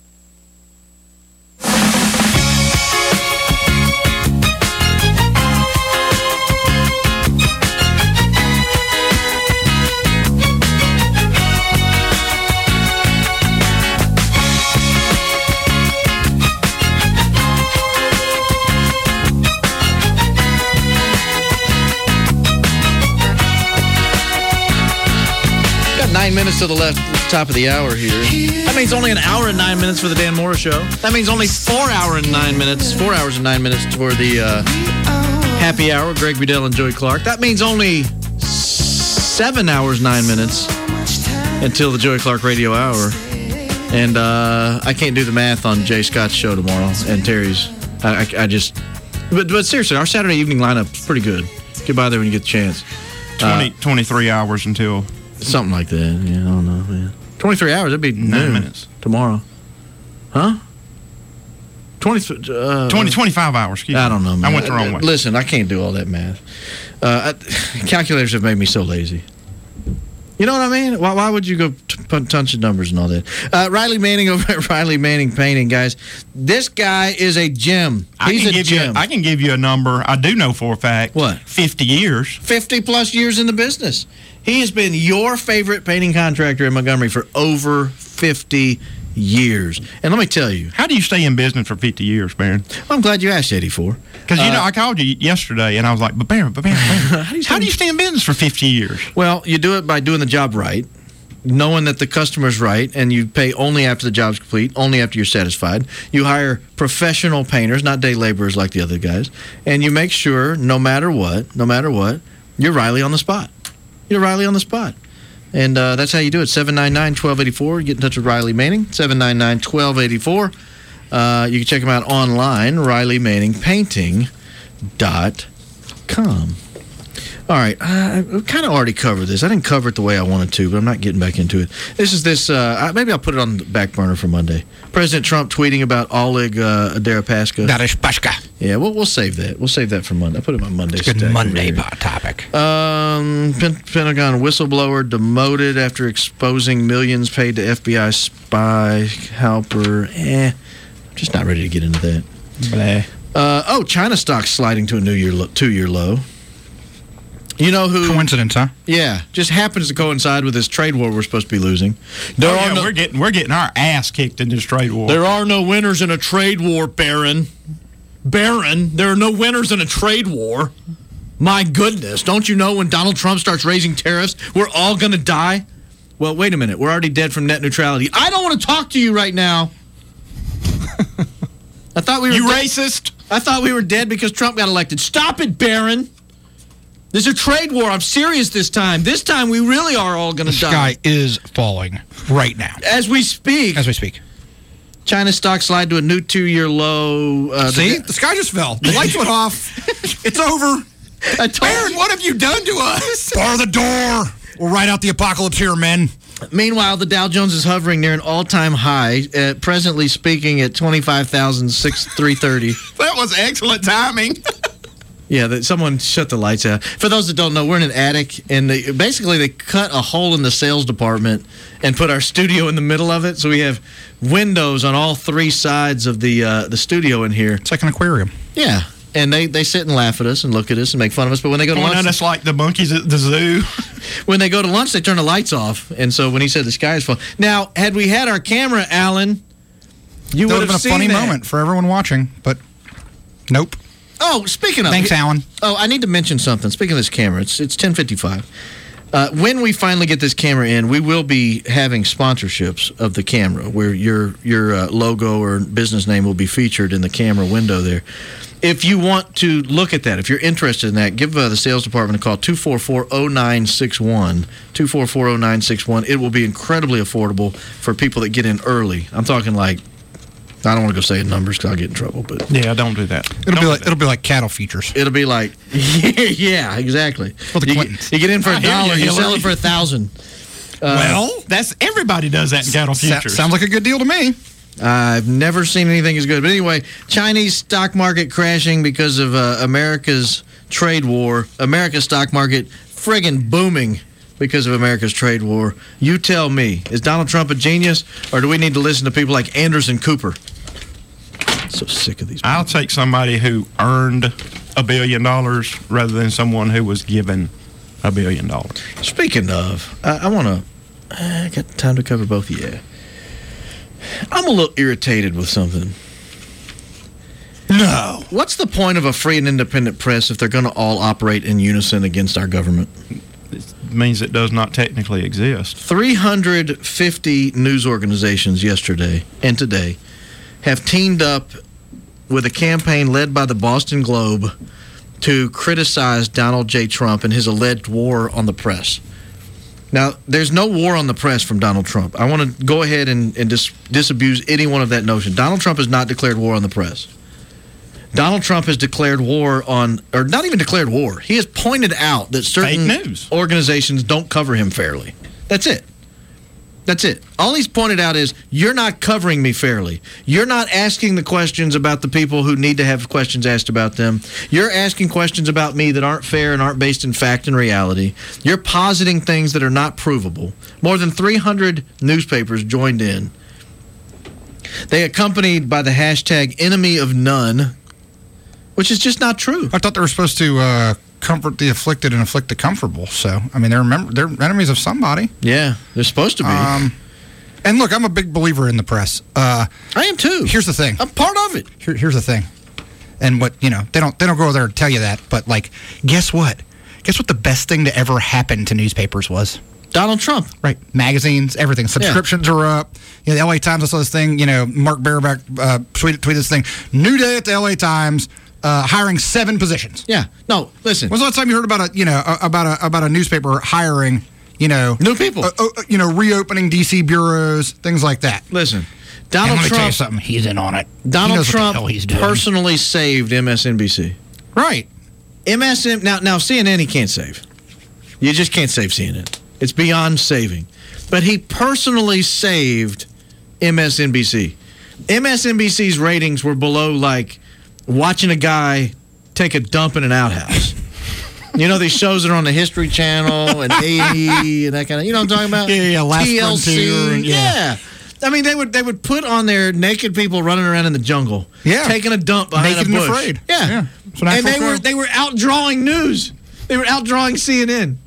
S9: Nine minutes to the left, top of the hour here. That means only an hour and nine minutes for the Dan Morris Show. That means only four hour and nine minutes, four hours and nine minutes for the uh, happy hour, Greg Bedell and Joey Clark. That means only seven hours, nine minutes until the Joey Clark Radio Hour. And uh, I can't do the math on Jay Scott's show tomorrow and Terry's. I, I, I just, but, but seriously, our Saturday evening lineup's pretty good. Get by there when you get the chance.
S11: twenty, uh, twenty-three hours until...
S9: Something like that. Yeah, I don't know, man. twenty-three hours, that'd be
S11: Nine
S9: noon
S11: minutes.
S9: tomorrow. Huh? twenty, uh,
S11: twenty, twenty-five hours. Excuse
S9: I
S11: me.
S9: don't know, man.
S11: I went the wrong way.
S9: Listen, I can't do all that math. Uh, I, calculators have made me so lazy. You know what I mean? Why, why would you go t- punch the numbers and all that? Uh, Riley Manning over at Riley Manning Painting, guys. This guy is a gem.
S11: I
S9: He's
S11: can
S9: a
S11: give you.
S9: gem.
S11: I can give you a number. I do know for a fact.
S9: What?
S11: Fifty years.
S9: fifty plus years in the business. He has been your favorite painting contractor in Montgomery for over fifty years. And let me tell you.
S11: How do you stay in business for fifty years, Baron?
S9: I'm glad you asked, eighty-four.
S11: Because, you
S9: Uh,
S11: know, I called you yesterday, and I was like, but Baron, but Baron, Baron how, do you how do you stay in business for fifty years?
S9: Well, you do it by doing the job right, knowing that the customer's right, and you pay only after the job's complete, only after you're satisfied. You hire professional painters, not day laborers like the other guys, and you make sure, no matter what, no matter what, you're Riley on the spot. You're Riley on the spot. And uh, that's how you do it. seven nine nine, one two eight four. Get in touch with Riley Manning. seven nine nine, one two eight four. Uh, you can check him out online, riley manning painting dot com. All right. I, I kind of already covered this. I didn't cover it the way I wanted to, but I'm not getting back into it. This is this. Uh, maybe I'll put it on the back burner for Monday. President Trump tweeting about Oleg uh, Deripaska.
S6: Deripaska.
S9: Yeah, we'll, we'll save that. We'll save that for Monday. I'll put it on Monday.
S6: It's a good Monday topic.
S9: Um, Pen- Pentagon whistleblower demoted after exposing millions paid to F B I spy. Halper. Eh. Just not ready to get into that.
S6: Bleh.
S9: Uh, oh, China stock sliding to a new year lo- two-year low. You know who?
S6: Coincidence, huh?
S9: Yeah, just happens to coincide with this trade war we're supposed to be losing. There
S11: oh,
S9: are
S11: yeah,
S9: no,
S11: we're getting we're getting our ass kicked in this trade war.
S9: There are no winners in a trade war, Baron. Baron, there are no winners in a trade war. My goodness, don't you know when Donald Trump starts raising tariffs, we're all going to die? Well, wait a minute. We're already dead from net neutrality. I don't want to talk to you right now. I thought we were
S11: You
S9: dead.
S11: racist?
S9: I thought we were dead because Trump got elected. Stop it, Baron. There's a trade war. I'm serious this time. This time we really are all going to die.
S6: The sky is falling right now.
S9: As we speak.
S6: As we speak.
S9: China stock slide to a new two-year low. Uh,
S6: See?
S9: The,
S6: the sky just fell. The lights went off. It's over.
S9: I told
S6: Baron,
S9: you.
S6: what have you done to us? Bar the door. We'll ride out the apocalypse here, men.
S9: Meanwhile, the Dow Jones is hovering near an all-time high, uh, presently speaking at twenty-five thousand three hundred thirty.
S11: That was excellent timing.
S9: Yeah, that someone shut the lights out. For those that don't know, we're in an attic, and they, basically they cut a hole in the sales department and put our studio in the middle of it, so we have windows on all three sides of the uh, the studio in here.
S6: It's like an aquarium.
S9: Yeah, and they, they sit and laugh at us and look at us and make fun of us, but when they go to
S11: Oh,
S9: lunch...
S11: no, that's like the monkeys at the zoo.
S9: When they go to lunch, they turn the lights off, and so when he said the sky is falling... Now, had we had our camera, Alan, you
S6: That
S9: would
S6: would have
S9: have
S6: been a
S9: seen
S6: funny
S9: that.
S6: moment for everyone watching, but nope.
S9: Oh, speaking of...
S6: Thanks, Alan.
S9: Oh, I need to mention something. Speaking of this camera, it's it's ten fifty-five. Uh, when we finally get this camera in, we will be having sponsorships of the camera, where your your uh, logo or business name will be featured in the camera window there. If you want to look at that, if you're interested in that, give uh, the sales department a call, two four four, oh nine six one, two four four, oh nine six one. It will be incredibly affordable for people that get in early. I'm talking like... I don't want to go say numbers because I'll get in trouble, but
S11: Yeah, don't do that.
S6: It'll
S11: Don't
S6: be
S11: do
S6: like
S11: that.
S6: it'll be like cattle features.
S9: it'll be like, yeah, exactly.
S6: For the
S9: you,
S6: Clintons.
S9: you get in for
S11: I
S9: a
S11: hear
S9: dollar,
S11: you,
S9: you sell
S11: Hillary.
S9: it for a thousand.
S11: well, that's everybody does that in cattle
S6: Sa-
S11: futures.
S6: sounds like a good deal to me.
S9: I've never seen anything as good. But anyway, Chinese stock market crashing because of uh, America's trade war. America's stock market friggin' booming because of America's trade war. You tell me, is Donald Trump a genius, or do we need to listen to people like Anderson Cooper? So sick of these people.
S11: I'll take somebody who earned a billion dollars rather than someone who was given a billion dollars.
S9: Speaking of, I, I want to. I got time to cover both. Yeah, I'm a little irritated with something.
S6: No.
S9: What's the point of a free and independent press if they're going to all operate in unison against our government?
S11: It means it does not technically exist.
S9: three hundred fifty news organizations yesterday and today have teamed up with a campaign led by the Boston Globe to criticize Donald J. Trump and his alleged war on the press. Now, there's no war on the press from Donald Trump. I want to go ahead and, and dis- disabuse anyone of that notion. Donald Trump has not declared war on the press. Donald Trump has declared war on, or not even declared war. He has pointed out that certain
S11: Fake news.
S9: organizations don't cover him fairly. That's it. That's it. All he's pointed out is you're not covering me fairly. You're not asking the questions about the people who need to have questions asked about them. You're asking questions about me that aren't fair and aren't based in fact and reality. You're positing things that are not provable. More than three hundred newspapers joined in. They accompanied by the hashtag enemy of none, which is just not true.
S10: I thought they were supposed to uh, comfort the afflicted and afflict the comfortable. So, I mean, they're, remember, they're enemies of somebody.
S9: Yeah, they're supposed to be.
S10: Um, and look, I'm a big believer in the press. Uh,
S9: I am too.
S10: Here's the thing.
S9: I'm part of it.
S10: Here, here's the thing. And what, you know, they don't they don't go there to tell you that. But, like, guess what? Guess what the best thing to ever happen to newspapers was?
S9: Donald Trump.
S10: Right. Magazines, everything. Subscriptions yeah. are up. You know, the L A Times, I saw this thing, you know, Mark Baerback uh, tweeted, tweeted this thing. New day at the L A Times. Uh, hiring seven positions.
S9: Yeah. No, listen.
S10: When's the last time you heard about a, you know, a, about a about a newspaper hiring, you know,
S9: new people,
S10: uh, uh, you know, reopening D C bureaus, things like that.
S9: Listen, Donald
S10: and let me
S9: Trump.
S10: tell you something. He's in on it.
S9: Donald Trump personally saved M S N B C.
S10: Right.
S9: M S N now now C N N he can't save. You just can't save C N N. It's beyond saving. But he personally saved M S N B C. M S N B C's ratings were below like watching a guy take a dump in an outhouse. You know, these shows that are on the History Channel and A and E and that kind of, you know what I'm talking about?
S10: Yeah, yeah, Last
S9: T L C.
S10: Frontier.
S9: Yeah.
S10: Yeah.
S9: I mean, they would they would put on there naked people running around in the jungle.
S10: Yeah.
S9: Taking a dump behind
S10: Naked
S9: a bush.
S10: and afraid.
S9: Yeah.
S10: Yeah. It's an
S9: And
S10: actual
S9: they were
S10: crime.
S9: they were outdrawing news. They were outdrawing C N N.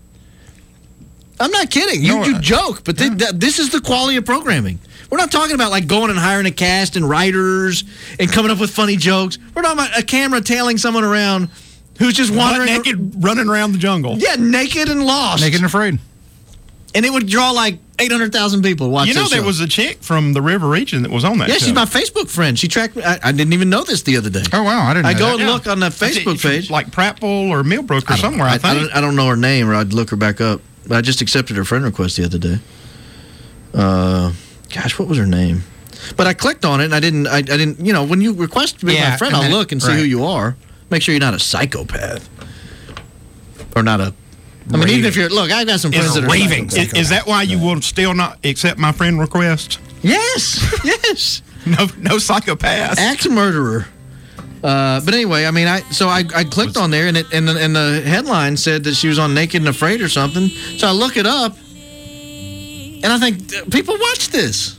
S9: I'm not kidding. You,
S10: No,
S9: you
S10: uh,
S9: joke, but th- th- this is the quality of programming. We're not talking about like going and hiring a cast and writers and coming up with funny jokes. We're talking about a camera tailing someone around who's just wandering
S11: Butt naked, running around the jungle.
S9: Yeah, naked and lost.
S10: Naked and afraid.
S9: And it would draw like eight hundred thousand people to watch
S11: You know,
S9: this
S11: there
S9: show.
S11: was a chick from the River Region that was on that
S9: Yeah,
S11: show.
S9: she's my Facebook friend. She tracked me. I, I didn't even know this the other day.
S10: Oh, wow. I didn't
S9: I
S10: know
S9: go
S10: that.
S9: and
S11: Yeah.
S9: look on the
S11: I think
S9: Facebook
S11: from,
S9: page.
S11: like Prattville or Millbrook or somewhere, I,
S9: I, I,
S11: think.
S9: don't, I don't know her name, or I'd look her back up. But I just accepted her friend request the other day. Uh, gosh, what was her name? But I clicked on it, and I didn't. I, I didn't. You know, when you request to be
S10: Yeah,
S9: my friend,
S10: and
S9: I'll
S10: then-
S9: look and see
S10: right.
S9: who you are. Make sure you're not a psychopath, or not a. I mean, even if you're look, I got some friends
S11: Is,
S9: that are
S10: raving.
S9: psychopaths.
S11: is, is that why you will still not accept my friend request?
S9: Yes, yes.
S11: No, no psychopaths.
S9: Axe murderer. Uh, but anyway, I mean, I so I, I clicked on there, and it and the, and the headline said that she was on Naked and Afraid or something. So I look it up, and I think people watch this.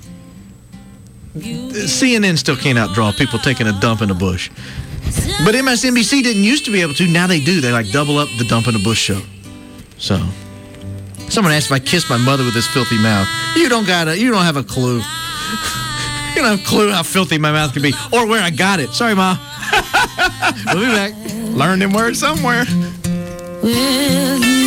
S9: C N N still can't outdraw people taking a dump in a bush, but M S N B C didn't used to be able to. Now they do. They like double up the dump in a bush show. So, someone asked if I kissed my mother with this filthy mouth. You don't got a. You don't have a clue. You don't have a clue how filthy my mouth could be, or where I got it. Sorry, Ma. We'll be back.
S11: Learn them words somewhere.
S23: Well, you